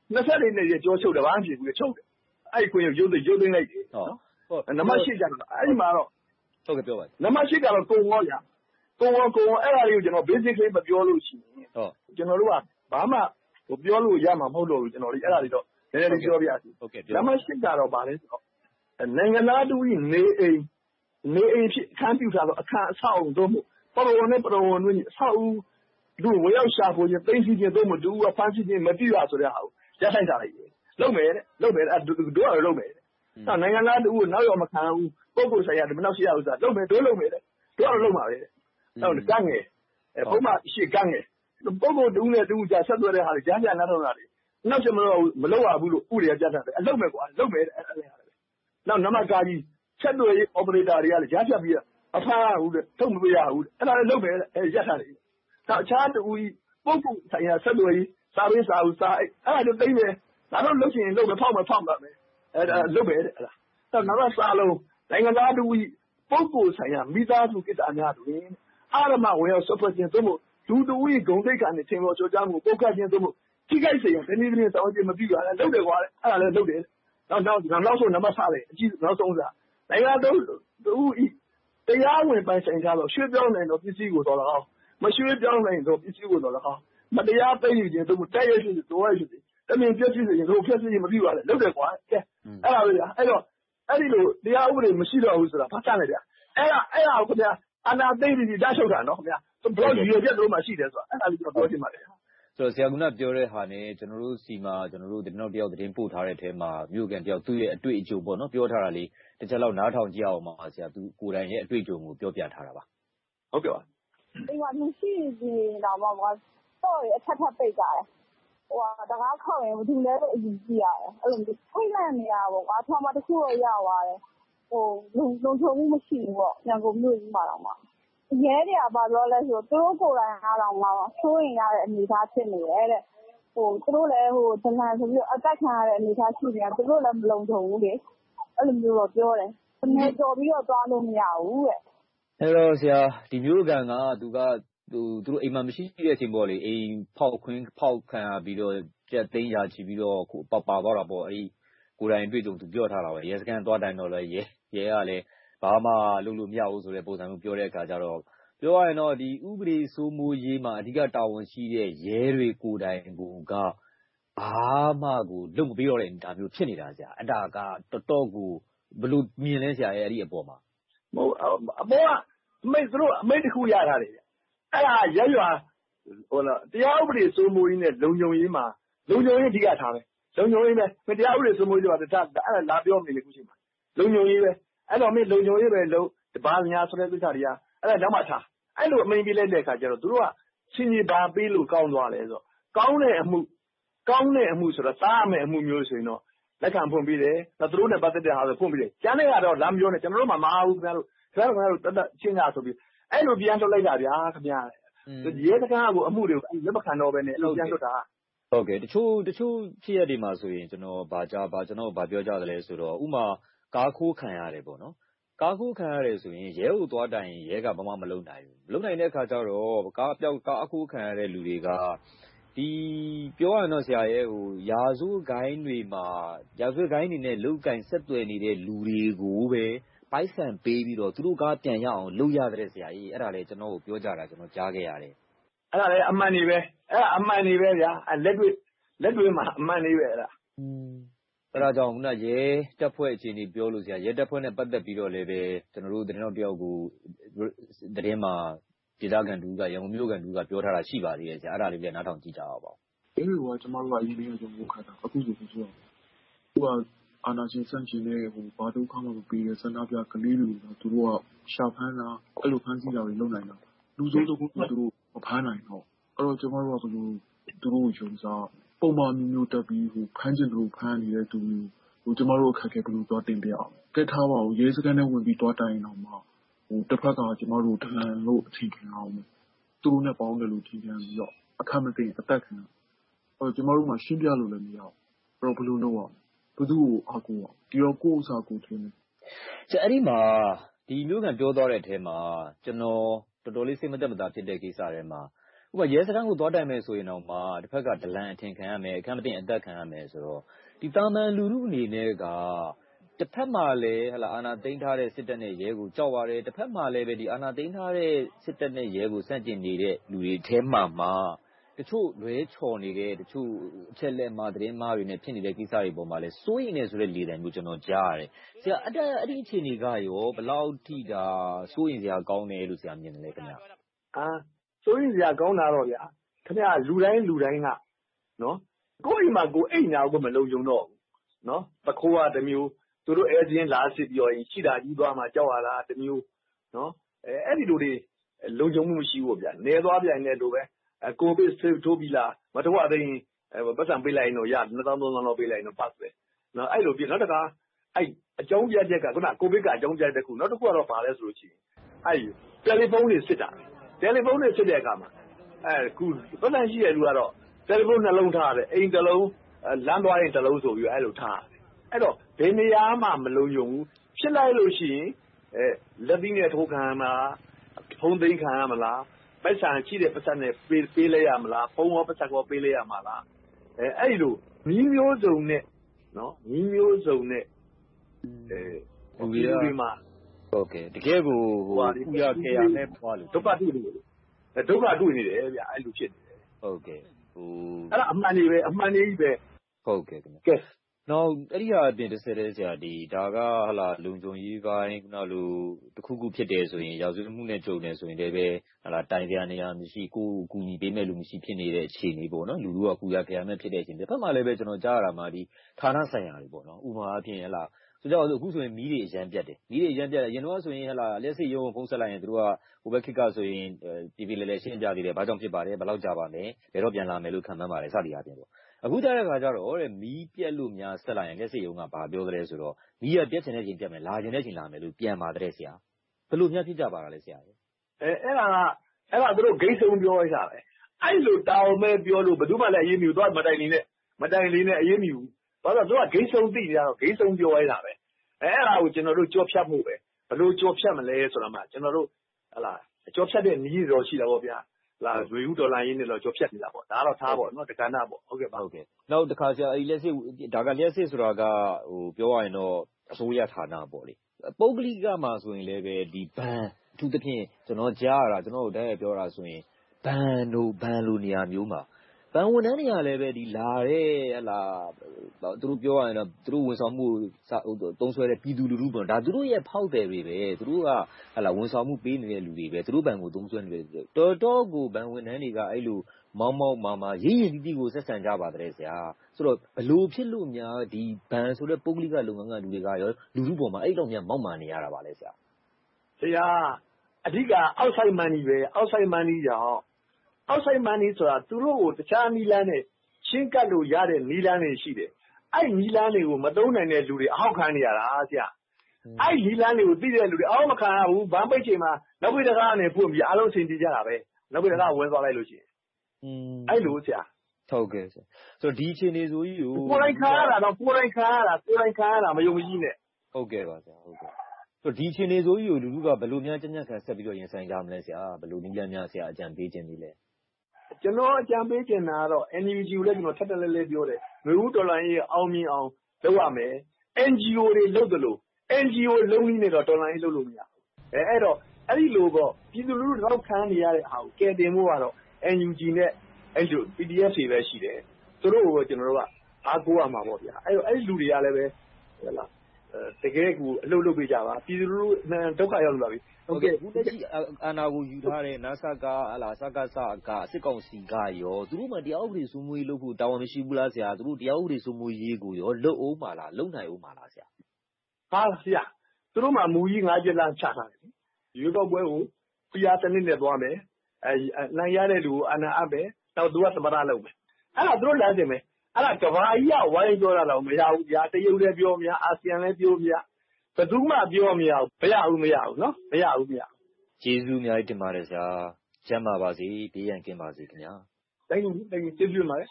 24နှစ်ကျော်ချုပ်တယ်ဘာမှဖြစ်ဘူးချုပ်တယ်အဲ့ဒီခွင့်ရုပ်သိမ်းလိုက်တယ်နော်နံပါတ်8ကျတော့အဲ့ဒီမှာတော့ဟုတ်ကဲ့ပြောပါနံပါတ်8ကတော့ကုံရောညာကုံရောအဲ့ဒါလေးကိုကျွန်တော် basically မပြောလို့ရှိရင်ကျွန်တော်တို့ကဘာမှပြောလို့ရမှာမဟုတ်တော့ဘူးကျွန်တော်တို့အဲ့ဒါလေးတော့နည်းနည်းလေးပြောပြစီနံပါတ်8ကတော့ဗာလဲဆိုတော့နိုင်ငံသားတူကြီးနေအိမ်ဖြစ်အခန်းပြုထားတော့အခန်းအဆောက်အုံတို့မို့ပရဝနဲ့ပရဝနဲ့အဆောက်အဦလူဝရောက်ရှာဖို့ချင်းသိသိချင်းတို့မို့တူကဖမ်းဆီးချင်းမပြည့်ရဆိုတဲ့ဟာကိုရပ်ဆိုင်ထားလိုက်တယ်လုပ်မယ်တဲ့အဲ့တို့ကတော့လုပ်မယ်တဲ့နိုင်ငံသားတူကိုနောက်ရောမခံဘူးပုဂ္ဂိုလ်ဆိုင်ရာဒီမနောက်ရှိရဥစ္စာလုပ်မယ်တို့လုပ်မယ်တဲ့တို့ကတော့လုပ်မှာပဲတဲ့နောက်ကန်းငယ်ဘုံမှာရှေ့ကန်းငယ်ပုဂ္ဂိုလ်တူနဲ့တူကြာဆက်သွယ်တဲ့ဟာတွေကြားနာတော့တာတွေနောက်ကျမလုပ်ရဘူးလို့ဥပဒေကပြတ်တာပဲအလုပ်မယ်ကွာလုပ်မယ်တဲ့အဲ့ဒါလည်းနောက်နမကာကြီးဆက်သွယ်ရေး operator တွေကလည်းကြားဖြတ်ပြီးအဖားဟုတ်တဲ့ထုတ်မပေးရဘူးအဲ့ဒါလည်းလုပ်မယ်တဲ့အဲ့ရက်ထားတယ်နောက်အခြားတူကြီးပုဂ္ဂိုလ်ဆိုင်ရာဆက်သွယ်ရေးစာပေးစာဦးစာအဲ့ဒါတို့သိမယ်ဒါတော့လုပ်ချင်လုပ်မယ်ဖောက်မယ်ပါမယ်အဲ့ဒါလုပ်မယ်တဲ့အဲ့ဒါနောက်စာလုံးနိုင်ငံသားတူကြီးပုဂ္ဂိုလ်ဆိုင်ရာမိသားစုကိစ္စအများတွင်အာရမဝင်ရောက်ဆွတ်ခြင်းသို့မဟုတ်လူတူကြီးဂုံတိတ်ကနေထင်ပေါ်ချိုးချမှုပုတ်ခတ်ခြင်းသို့မဟုတ်ထိခိုက်စေရင်ဒီနေ့တောင်းခြင်းမပြုရလဲလုပ်တယ်ကွာအဲ့ဒါလည်းလုပ်တယ်နောက်ဆုံးနံပါတ်6လေအကြီးနောက်ဆုံးစားနိုင်ငံတော်တူကြီးတရားဝင်ပိုင်ဆိုင်ထားလို့ရွှေ့ပြောင်းနိုင်တော့ပစ္စည်းကိုတော်၎င်းမရွှေ့ပြောင်းနိုင်တော့ပစ္စည်းကိုတော်၎င်းမတရားသိယူခြင်းသို့မဟုတ်တိုက်ရိုက်ရှိတော်ရရှိတမင်ပြည့်စုံရင်တို့ဖြည့်စုံရင်မပြုရလဲလုပ်တယ်ကွာကဲအဲ့ဒါပဲဗျာအဲ့တော့အဲ့ဒီလိုတရားဥပဒေမရှိတော့ဘူးဆိုတာဖတ်ကြတယ်ဗျာအဲ့ဒါကိုခင်ဗျာအာဏာသိမ်းပြီးတားချုပ်တာနော်ခင်ဗျာဘလော့ရည်ရွယ်ချက်တို့မှရှိတယ်ဆိုတာအဲ့ဒါလေးကျွန်တော်ပြောချင်ပါတယ်ဆိုတော့ဆရာကပြောတဲ့ဟာနဲ့ကျွန်တော်တို့စီမှာကျွန်တော်တို့သတင်းတယောက်သတင်းပို့ထားတဲ့အထဲမှာမြို့ကန်တယောက်သူ့ရဲ့အတွေ့အကြုံပေါ့နော်ပြောထားတာလေးတစ်ချက်လောက်နားထောင်ကြည့်အောင်ပါဆရာသူကိုယ်တိုင်ရဲ့အတွေ့အကြုံကိုပြောပြထားတာပါဟုတ်ကဲ့ပါအိမ်မှာမရှိသေးတော့မှတော့အထက်ပိတ်ကြတယ်တကားခောက်ရင်ဘယ်သူလဲလို့အရင်ကြည့်ရတယ်အဲ့လိုမျိုးထိတ်လန့်နေရပေါ့ကွာထောင်မတစ်ခုတော့ရောက်သွားတယ်လုံခြုံမှုမရှိဘူးပေါ့ရန်ကုန်မြို့ကြီးမှာတော့မှရဲတွေကဘာပြောလဲဆိုသူတို့ကိုယ်တိုင်အားတော့မှဆိုးရင်ရတဲ့အနေအထားဖြစ်နေတယ်တဲ့သူတို့လည်းဒလန်ဆိုပြီးအသက်ခံရတဲ့အနေအထားရှိနေတာသူတို့လည်းမလုံခြုံဘူးလေအဲ့လိုမျိုးတော့ပြောတယ်အနေကြော်ပြီးတော့သွားလို့မရဘူးတဲ့အဲ့တော့ဆရာဒီမျိုးကန်ကသူတို့အိမ်မှာမရှိတဲ့အချိန်ပေါ့လေအိမ်ဖောက်ခံရပြီးတော့ကြက်သိန်းရာချီပြီးတော့ပါသွားတာပေါ့အဲ့ဒီကိုယ်တိုင်တွေ့ကြုံသူပြောထားတာပဲရဲစခန်းသွားတိုင်တော့လဲရဲကလည်းဘာမှလုပ်လို့မရဘူးဆိုတဲ့ပုံစံမျိုးပြောတဲ့အခါကျတော့ပြောရရင်တော့ဒီဥပဒေစိုးမိုးရေးမှာအဓိကတာဝန်ရှိတဲ့ရဲတွေကိုယ်တိုင်ကဘာမှကိုလုပ်မပေးတော့တဲ့အနေအထားမျိုးဖြစ်နေတာဆရာအဲ့ဒါကတော်တော်ကိုဘယ်လိုမြင်လဲဆရာရဲ့အဲ့ဒီအပေါ်မှာမဟုတ်အပေါ်ကအမိတ်သူတို့အမိတ်တစ်ခုရထားတယ်အဲ့ဒါရက်ရွာတရားဥပဒေစိုးမိုးရေးနဲ့လုံခြုံရေးမှာလုံခြုံရေးအဓိကထားပဲလုံခြုံရေးပဲတရားဥပဒေစိုးမိုးရေးဆိုတာအဲ့ဒါလာပြောနေလေခုချိန်မှာလုံခြုံရေးပဲအဲ့တော့မင်းလုံခြုံရေးပဲလို့ဘာညာဆိုတဲ့ကိစ္စတွေကအဲ့ဒါနောက်မှထားအဲ့လိုအမိန်ပေးလိုက်တဲ့အခါကျတော့သူတို့ကချင်းကြီးဘာပေးလို့ကောင်းသွားလဲဆိုတော့ကောင်းတဲ့အမှုဆိုတော့စားရမယ့်အမှုမျိုးဆိုရင်တော့လက်ခံဖွင့်ပေးတယ်သူတို့နဲ့ပတ်သက်တဲ့ဟာဆိုဖွင့်ပေးတယ်ကျန်တဲ့ကတော့လမ်းပြောနေကျွန်တော်တို့မှမအားဘူးခင်ဗျားတို့တက်ချင်းကြဆိုပြီးအဲ့လိုပြန်ထုတ်လိုက်တာဗျာခင်ဗျာရဲစခန်းကအမှုတွေကိုလက်မခံတော့ပဲနဲ့အဲ့လိုပြန်ထုတ်တာဟုတ်ကဲ့တချို့ဖြစ်ရတဲ့မှာဆိုရင်ကျွန်တော်ဗာပြောကြတယ်လဲဆိုတော့ဥမာကားခိုးခံရတယ်ပေါ့နော်ကားခိုးခံရတယ်ဆိုရင်ရဲကိုသွားတိုင်ရဲကဘာမှမလုပ်နိုင်ဘူးမလုပ်နိုင်တဲ့အခါကျတော့ကားအခိုးခံရတဲ့လူတွေကဒီပြောရရင်တော့ဆရာရဲ့ရာဇဝတ်ဂိုင်းတွေမှာရာဇဝတ်ဂိုင်းတွေနဲ့လုတ်ကင်ဆက်သွယ်နေတဲ့လူတွေကိုပဲပိုက်ဆံပေးပြီးတော့သူတို့ကပြန်ရအောင်လုပ်ရတဲ့ဆရာကြီးအဲ့ဒါလေကျွန်တော်ကိုပြောကြတာကျွန်တော်ကြားခဲ့ရတယ်အဲ့ဒါလေအမှန်နေပဲအဲ့ဒါအမှန်နေပဲဗျာလက်တွေ့မှာအမှန်နေပဲအဲ့ဒါကြောင့်ခုနရဲတပ်ဖွဲ့အခြေအနေပြောလို့ဆရာရဲတပ်ဖွဲ့နဲ့ပတ်သက်ပြီးတော့လည်းပဲကျွန်တော်တို့သတင်းတော်တယောက်ကိုသတင်းမှာဒေသခံတူကရန်ကုန်မြို့ကန်တူကပြောထားတာရှိပါသေးတယ်ဆရာအဲ့ဒါလေးလည်းနားထောင်ကြည့်ကြအောင်ပါဒီလိုကကျွန်တော်တို့ကအရင်ကကျွန်တော်ခါတာအခုဆိုဆိုတော့သူကအာနာရှင်စန့်ကျင်တဲ့ဘာဒုက္ခမှမပေးတဲ့ဆန္ဒပြကလေးတွေကိုသူတို့ကရှာဖမ်းတာအဲ့လိုဖမ်းဆီးတာတွေလုပ်နိုင်တာလူစိုးတစ်ခုသူတို့မဖမ်းနိုင်တော့အဲ့တော့ကျွန်တော်တို့ကဘယ်လိုသူတို့ရုံစားပုံမှန်မျိုးတက်ပြီးဖမ်းကျင်သူဖမ်းနေတဲ့သူကျွန်တော်တို့အခက်အခဲဘယ်လိုသွားတင်ပြအောင်ကဲထားပါဦးရဲစခန်းနဲ့ဝင်ပြီးသွားတိုင်အောင်မှာတစ်ဖက်ကကျွန်တော်တို့ဒလန်လို့အထင်ခံအောင်သူတို့နဲ့ပေါင်းတယ်လို့ထင်ကြပြီးတော့အခက်မသိအသက်ခံကျွန်တော်တို့မှရှင်းပြလို့လည်းမရဘူးဘယ်လိုလုပ်အောင်ဘယ်သူ့ကိုအကူအောင်ဒီတော့ကိုယ့်ဥစ္စာကိုထင်တယ်အဲ့ဒီမှာဒီမျိုးကပြောသွားတဲ့အထဲမှာကျွန်တော်တော်တော်လေးစိတ်မသက်မသာဖြစ်တဲ့ကိစ္စတွေမှာဥပမာရဲစခန်းကိုသွားတိုင်မယ်ဆိုရင်တော့မှတစ်ဖက်ကဒလန်အထင်ခံရမယ်အခက်မသိအသက်ခံရမယ်ဆိုတော့ဒီတာမန်လူထုအနေနဲ့ကတစ်ဖက်မှာလည်းအာဏာသိမ်းထားတဲ့စစ်တပ်နဲ့ရဲကိုကြောက်ရတယ်တစ်ဖက်မှာလည်းပဲဒီအာဏာသိမ်းထားတဲ့စစ်တပ်နဲ့ရဲကိုစန့်ကျင်နေတဲ့လူတွေထဲမှာတချို့လွဲချော်နေတဲ့တချို့အချက်လက်မှာသတင်းမှားတွေနဲ့ဖြစ်နေတဲ့ကိစ္စတွေပေါ်မှာလည်းစိုးရိမ်နေဆိုတဲ့လေသံမျိုးကျွန်တော်ကြားရတယ်ဆရာအဲ့ဒီအခြေအနေကရောဘယ်လောက်ထိဒါစိုးရိမ်စရာကောင်းတယ်လို့ဆရာမြင်တယ်လဲခင်ဗျာစိုးရိမ်စရာကောင်းတာတော့ဗျာခင်ဗျာလူတိုင်းကနော်ကိုယ့်အိမ်မှာကိုယ်အိမ်ညာကိုမလုံခြုံတော့ဘူးနော်ပခိုးကတစ်မျိုးသူတို့အဲချင်းလာစစ်ပြောရင်ရှိတာကြီးသွားမှကြောက်ရတာတစ်မျိုးနော်အဲ့ဒီလိုတွေလုံခြုံမှုမရှိဘူးဗျာနေသွားပြန်တဲ့လိုပဲကိုဗစ်ဆေးထိုးပြီးလားမတော်အသိရင်ပတ်စံပေးလိုက်ရင်တော့ရ2000 3000လောက်ပေးလိုက်ရင်တော့ပတ်ပဲနော်အဲ့လိုပြနောက်တခါအဲ့အကြောင်းပြချက်ကခုနကိုဗစ်ကအကြောင်းပြတဲ့ခုနောက်တစ်ခုကတော့ပါလဲဆိုလို့ရှိရင်အဲ့တယ်လီဖုန်းတွေစစ်တာတယ်လီဖုန်းတွေစစ်တဲ့အခါမှာခုပတ်စံရှိတဲ့လူကတော့တယ်လီဖုန်းနှလုံးထားတယ်အိမ်တစ်လုံးလမ်းသွားရင်တစ်လုံးဆိုပြီးအဲ့လိုထားတယ်အဲ့တော့ဘယ်နေရာမှမလုံခြုံဘူးဖြစ်လိုက်လို့ရှိရင်လက်သီးနဲ့ထိုးခံရမှာဖုန်းသိမ်းခံရမလားပတ်စံရှိတဲ့ပတ်စံနဲ့ပေးလိုက်ရမလားဖုန်းရောပတ်စံရောပေးလိုက်ရမှာလားအဲ့လိုနီးမျိုးစုံနဲ့နော်နီးမျိုးစုံနဲ့လူတွေမှာဟုတ်ကဲ့တကယ်ကိုဥရခေရနဲ့ပွားလို့ဒုက္ခတွေ့နေတယ်ဗျအဲ့လိုဖြစ်နေတယ်ဟုတ်ကဲ့အဲ့ဒါအမှန်ကြီးပဲဟုတ်ကဲ့ခင်ဗျကဲနောက်အဲ့ဒီဟာအပြင်တစ်ဆက်တည်းဆရာဒါကလုံခြုံရေးပိုင်းနောက်လိုတစ်ခုဖြစ်တယ်ဆိုရင်ရာဇဝတ်မှုနဲ့ကြုံတယ်ဆိုရင်လည်းပဲတိုင်ကြားနေရမရှိကိုယ်ကူညီပေးမဲ့လူမရှိဖြစ်နေတဲ့အခြေအနေပေါ့နော်လူတို့ကကူရခရမဲ့ဖြစ်တဲ့အခြေအနေတစ်ဖက်မှာလည်းပဲကျွန်တော်ကြားရတာမှာဌာနဆိုင်ရာတွေပေါ့နော်ဥပမာအဖြစ်ဆိုကြအခုဆိုရင်မီးတွေအရန်ပြတ်တယ်အရင်တော့ဆိုရင်လက်စစ်ရုံးဖုံးဆက်လိုက်ရင်တို့ကဟိုဘက်ခေတ်ကဆိုရင်ပြည်ပြည်လဲရှင်းပြသေးတယ်ဘာကြောင့်ဖြစ်ပါတယ်ဘယ်လောက်ကြာပါမယ်ဘယ်တော့ပြန်လာမယ်လို့ခံမှန်းပါတယ်စသည်အားဖြင့်ပေါ့အခုကြားတဲ့ခါကျတော့မီးပြက်လို့များဆက်လိုက်ရင်လက်စစ်ရုံးကဘာပြောသလဲဆိုတော့မီးကပြက်ချင်တဲ့ချိန်ပြက်မယ်လာချင်တဲ့ချိန်လာမယ်လို့ပြန်ပါတယ်ဆရာဘယ်လိုများဖြစ်ကြပါလဲဆရာအဲ့ဒါသူတို့ဂိတ်ဆုံးပြောရတာပဲအဲ့လိုတောင်းမဲ့ပြောလို့ဘယ်သူမှလည်းအရေးမယူတော့မတိုင်လေးနဲ့အရေးမယူဘာလို့သူကဂိတ်ဆုံးသိကြတော့ဂိတ်ဆုံးပြောရတာပဲအဲ့ဒါကိုကျွန်တော်တို့ကြောဖြတ်ဖို့ပဲဘယ်လိုကြောဖြတ်မလဲဆိုတော့မှကျွန်တော်တို့ကြောဖြတ်တဲ့နည်းတော့ရှိတာပေါ့ဗျာဇွေဦးဒေါ်လာရင်းနဲ့တော့ကြောဖြတ်နေတာပေါ့ဒါတော့ထားပေါ့နော်တက္ကနာပေါ့ဟုတ်ကဲ့ပါနောက်တစ်ခါဆရာအဲ့လက်စစ်ဒါကလက်စစ်ဆိုတာကပြောရရင်တော့အစိုးရဌာနပေါ့လေပုဂ္ဂလိကမှာဆိုရင်လည်းပဲဒီဘန်အထူးသဖြင့်ကျွန်တော်ကြားရတာကျွန်တော်တို့တိုင်းပြောတာဆိုရင်ဘန်လိုနေရာမျိုးမှာဘန်ဝန်ထမ်းတွေကလည်းပဲလာတဲ့သူတို့ပြောရရင်တော့သူတို့ဝန်ဆောင်မှုသုံးစွဲတဲ့ပြည်သူလူထုပေါ့ဒါသူတို့ရဲ့ဖောက်တယ်တွေပဲသူတို့ကဝန်ဆောင်မှုပေးနေတဲ့လူတွေပဲသူတို့ဘန်ကိုသုံးစွဲနေတယ်တော်ကိုဘန်ဝန်ထမ်းတွေကအဲ့လိုမောင်းမာရင်းတီးကိုဆက်ဆံကြပါတယ်ဆရာဆိုတော့ဘလို့ဖြစ်လို့များဒီဘန်ဆိုတဲ့ပုဂ္ဂလိကလုပ်ငန်းကလူတွေကရောလူထုပေါ်မှာအဲ့တော့များမောက်မာနေရတာပါလဲဆရာအဓိက outside money ပဲ outside money ကြောင့် outside money ဆိုတာသူတို့ကိုတခြားနီးလန်းနဲ့ရှင်းကပ်လို့ရတဲ့နီးလန်းတွေရှိတယ်အဲ့နီးလန်းတွေကိုမသုံးနိုင်တဲ့လူတွေအဟောက်ခံနေရတာဆရာအဲ့နီးလန်းတွေကိုသိတဲ့လူတွေအောက်မခံရဘူးဗန်းပိတ်ချိန်မှာနောက်ပိတ်တကားနဲ့ဖွင့်ပြီးအားလုံးဆင်ပြေကြတာပဲနောက်ပိတ်တကားဝင်သွားလိုက်လို့ရှိရင်အဲ့လိုဆရာဟုတ်ကဲ့ဆရာဆိုတော့ဒီအခြေအနေဆိုကြီးကိုယ်တိုင်ခံရတာမယုံကြည်နဲ့ဟုတ်ကဲ့ပါဆရာဟုတ်ကဲ့ဆိုတော့ဒီအခြေအနေဆိုကြီးကိုလူထုကဘယ်လိုများကြံ့ကြံ့ခံဆက်ပြီးတော့ရင်ဆိုင်ကြမလဲဆရာဘယ်လိုနည်းလမ်းများဆရာအကြံပေးခြင်းဒီလဲကျွန်တော်အကြံပေးချင်တာကတော့ NUG ကိုလည်းကျွန်တော်ထပ်ထပ်လဲပြောတယ်ငွေဦးဒေါ်လာရေးအောင်မြင်အောင်လုပ်ရမယ် NGO တွေလုပ်တယ်လို့ NGO လုံးကြီးနေတော့ဒေါ်လာရေးလုပ်လို့မရဘူးအဲ့တော့အဲ့ဒီလိုပေါ့ပြည်သူလူထုတော့ခံနေရတဲ့အားကိုကယ်တင်ဖို့ကတော့ NUG နဲ့အဲ့လို PDF တွေပဲရှိတယ်သူတို့ကိုကျွန်တော်တို့ကအားကိုးရမှာပေါ့ဗျာအဲ့ဒီလူတွေကလည်းပဲဟုတ်လားတကယ်ကိုအလုပ်လုပ်ပေးကြပါပြည်သူလူထုဒုက္ခရောက်လို့ပါပြီဟုတ်ကဲ့အခုလက်ရှိအာဏာကိုယူထားတဲ့နစကစကစကစစ်ကောင်စီကရောသူတို့မှတရားဥပဒေစိုးမိုးရေးလုပ်ဖို့တာဝန်မရှိဘူးလားဆရာသူတို့တရားဥပဒေစိုးမိုးရေးကိုရောလုပ်အောင်ပါလားလုပ်နိုင်အောင်ပါလားဆရာဆရာသူတို့မှမူကြီး၅ချက်လားချထားတယ်ရွေးကောက်ပွဲကိုPR စနစ်နဲ့သွားမယ်နိုင်ရတဲ့လူကိုအာဏာအပ်မယ်နောက်သူကသမရလုပ်မယ်အဲ့ဒါသူတို့လမ်းတင်မယ်အဲ့ဒါကဘာကြီးကဝိုင်းပြောတာတော့မရဘူးဗျာတရုတ်လည်းပြောမရအာဆီယံလည်းပြောမရဘယ်သူမှပြောမရဘူးမရဘူးနော်မရဘူးကျေးဇူးအများကြီးတင်ပါတယ်ဆရာကျမ်းပါပါစေဘေးရန်ကင်းပါစေခင်ဗျာ Thank you ကျေးဇူးတင်ပါတယ်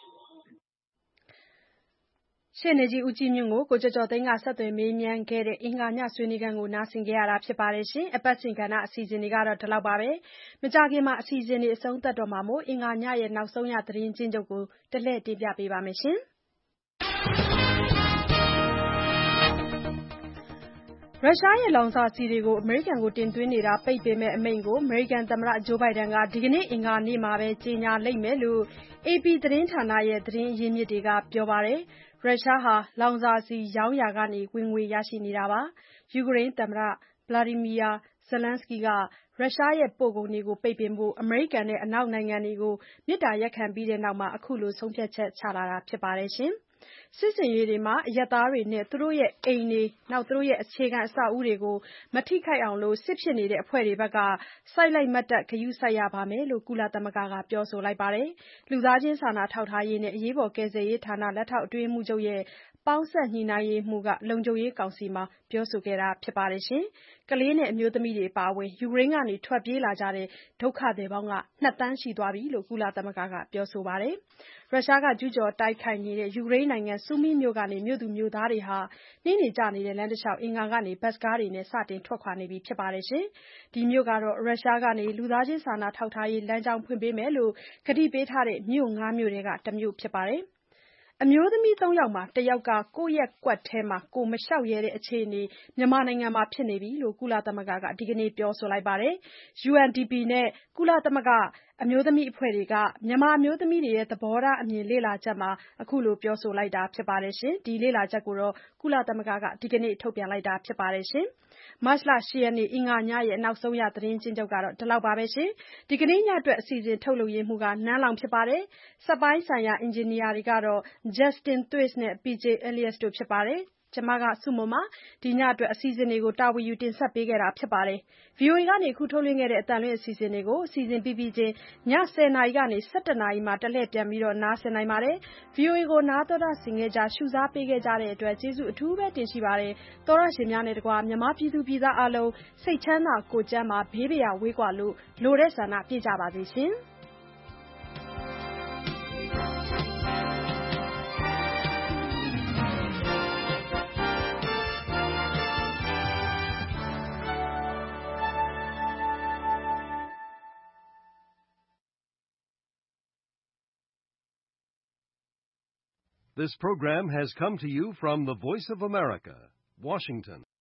ရှေ့နေကြီးဦးကြီးမြင့်ကိုကိုကျော်ကျော်သိန်းကဆက်သွယ်မေးမြန်းခဲ့တဲ့အင်္ဂါညဆွေးနွေးခန်းကိုနားဆင်ကြရတာဖြစ်ပါတယ်ရှင်အပတ်စဉ်ကဏ္ဍအစီအစဉ်တွေကတော့ဒီလောက်ပါပဲမကြခင်မှာအစီအစဉ်တွေအဆုံးသတ်တော့မှာမို့အင်္ဂါညရဲ့နောက်ဆုံးရသတင်းချင်းချုပ်ကိုတလှည့်တင်ပြပေးပါမယ်ရှင်ရုရှားရဲ့လောင်စာဆီတွေကိုအမေရိကန်ကိုတင်သွင်းနေတာပိတ်ပင်မဲ့အမိန့်ကိုအမေရိကန်သမ္မတဂျိုးဘိုင်ဒန်ကဒီကနေ့အင်္ဂါနေ့မှာပဲကြေညာလိမ့်မယ်လို့ AP သတင်းဌာနရဲ့သတင်းရင်းမြစ်တွေကပြောပါတယ်ရုရှားဟာလောင်စာဆီရောင်းရာကနေဝင်ငွေရရှိနေတာပါယူကရိန်းသမ္မတ Volodymyr Zelenskyy ကရုရှားရဲ့ပို့ကုန်တွေကိုပိတ်ပင်ဖို့အမေရိကန်နဲ့အနောက်နိုင်ငံတွေကိုမေတ္တာရပ်ခံပြီးတဲ့နောက်အခုလိုဆုံးဖြတ်ချက်ချလာတာဖြစ်ပါတယ်ရှင်စစ်ဆင်ရေးတွေမှာအရပ်သားတွေနဲ့သူတို့ရဲ့အိမ်တွေအခြေခံအဆောက်အဦတွေကိုမထိခိုက်အောင်စစ်ဖြစ်နေတဲ့အဖွဲ့တွေဘက်ကစိုက်လိုက်မတ်တပ်ဂရုစိုက်ရပါမယ်လို့ကုလသမဂ္ဂကပြောဆိုလိုက်ပါတယ်လူသားချင်းစာနာထောက်ထားရေးနဲ့အရေးပေါ်ကယ်ဆယ်ရေးဌာနလက်ထောက်အတွင်းရေးမှူးချုပ်ရဲ့ပေါင်းစပ်ညှိနှိုင်းရေးမှူးကလုံခြုံရေးကောင်စီမှာပြောဆိုခဲ့တာဖြစ်ပါတယ်ကလေးနဲ့အမျိုးသမီးတွေအပါအဝင်ယူကရိန်းကနေထွက်ပြေးလာကြတဲ့ဒုက္ခသည်ပေါင်း2သန်းရှိသွားပြီလို့ကုလသမဂ္ဂကပြောဆိုပါတယ်ရုရှားကကျူးကျော်တိုက်ခိုက်နေတဲ့ယူကရိန်းနိုင်ငံဆူမီမြို့ကနေမြို့သူမြို့သားတွေနှင်းတွေကျနေတဲ့လမ်းတလျှောက်အင်္ဂါကနေဘတ်စ်ကားတွေနဲ့စတင်ထွက်ခွာနေပြီဖြစ်ပါတယ်ဒီမြို့ကတော့ရုရှားကနေလူသားချင်းစာနာထောက်ထားရေးလမ်းကြောင်းဖွင့်ပေးမယ်လို့ကတိပေးထားတဲ့မြို့5မြို့ထဲကတမြို့ဖြစ်ပါတယ်အမျိုးသမီး 3 ယောက်မှာ 1 ယောက်က ကိုယ့်ရပ်ကွက်ထဲမှာ ကိုယ်မလျှောက်ရဲတဲ့အခြေအနေ မြန်မာနိုင်ငံမှာဖြစ်နေပြီလို့ ကုလသမဂ္ဂက ဒီကနေ့ပြောဆိုလိုက်ပါတယ်။ UNDP နဲ့ ကုလသမဂ္ဂအမျိုးသမီးအဖွဲ့တွေက မြန်မာအမျိုးသမီးတွေရဲ့ သဘောထားအမြင်လေ့လာချက်မှာ အခုလိုပြောဆိုလိုက်တာဖြစ်ပါတယ်။ ဒီလေ့လာချက်ကို ကုလသမဂ္ဂက ဒီကနေ့ထုတ်ပြန်လိုက်တာဖြစ်ပါတယ်။ မတ်လ 8 ရက်နေ့ အင်္ဂါညရဲ့ နောက်ဆုံးရသတင်းအကျဉ်းချုပ်ကတော့ ဒီလောက်ပါပဲ။ ဒီကနေ့ညအတွက် အစီအစဉ်ထုတ်လုပ်ရေးမှူးက နန်းလောင်ဝ်ဖြစ်ပါတယ်။ စက်ပိုင်းဆိုင်ရာအင်ဂျင်နီယာတွေကတော့ Justin Thwaites နဲ့ PJ Elias တို့ဖြစ်ပါတယ်။ ကျွန်မဆုမွန်ပါ။ ဒီညအတွက် အစီအစဉ်တွေကို တာဝန်ယူတင်ဆက်ပေးခဲ့တာဖြစ်ပါတယ်။ VOA ကနေ အခုထုတ်လွှင့်ခဲ့တဲ့ အသံလွှင့်အစီအစဉ်တွေကို အစီအစဉ်ပြီးပြီးချင်း ည 10 နာရီကနေ 11 နာရီမှာ တလှည့်ပြန်ပြီးနားဆင်နိုင်ပါတယ်။ VOA ကိုနားတော်တာဆင်ခဲ့ကြ ရှုစားပေးခဲ့ကြတဲ့အတွက် ကျေးဇူးအထူးပဲတင်ရှိပါတယ်။ သောတရှင်များနဲ့တကွ မြန်မာပြည်သူပြည်သားအားလုံး စိတ်ချမ်းသာကိုယ်ကျန်းမာ ဘေးဘာယာဝေးကွာလို့ လိုတဲ့ဆန္ဒပြည့်ကြပါစေရှင်။ This program has come to you from the Voice of America, Washington.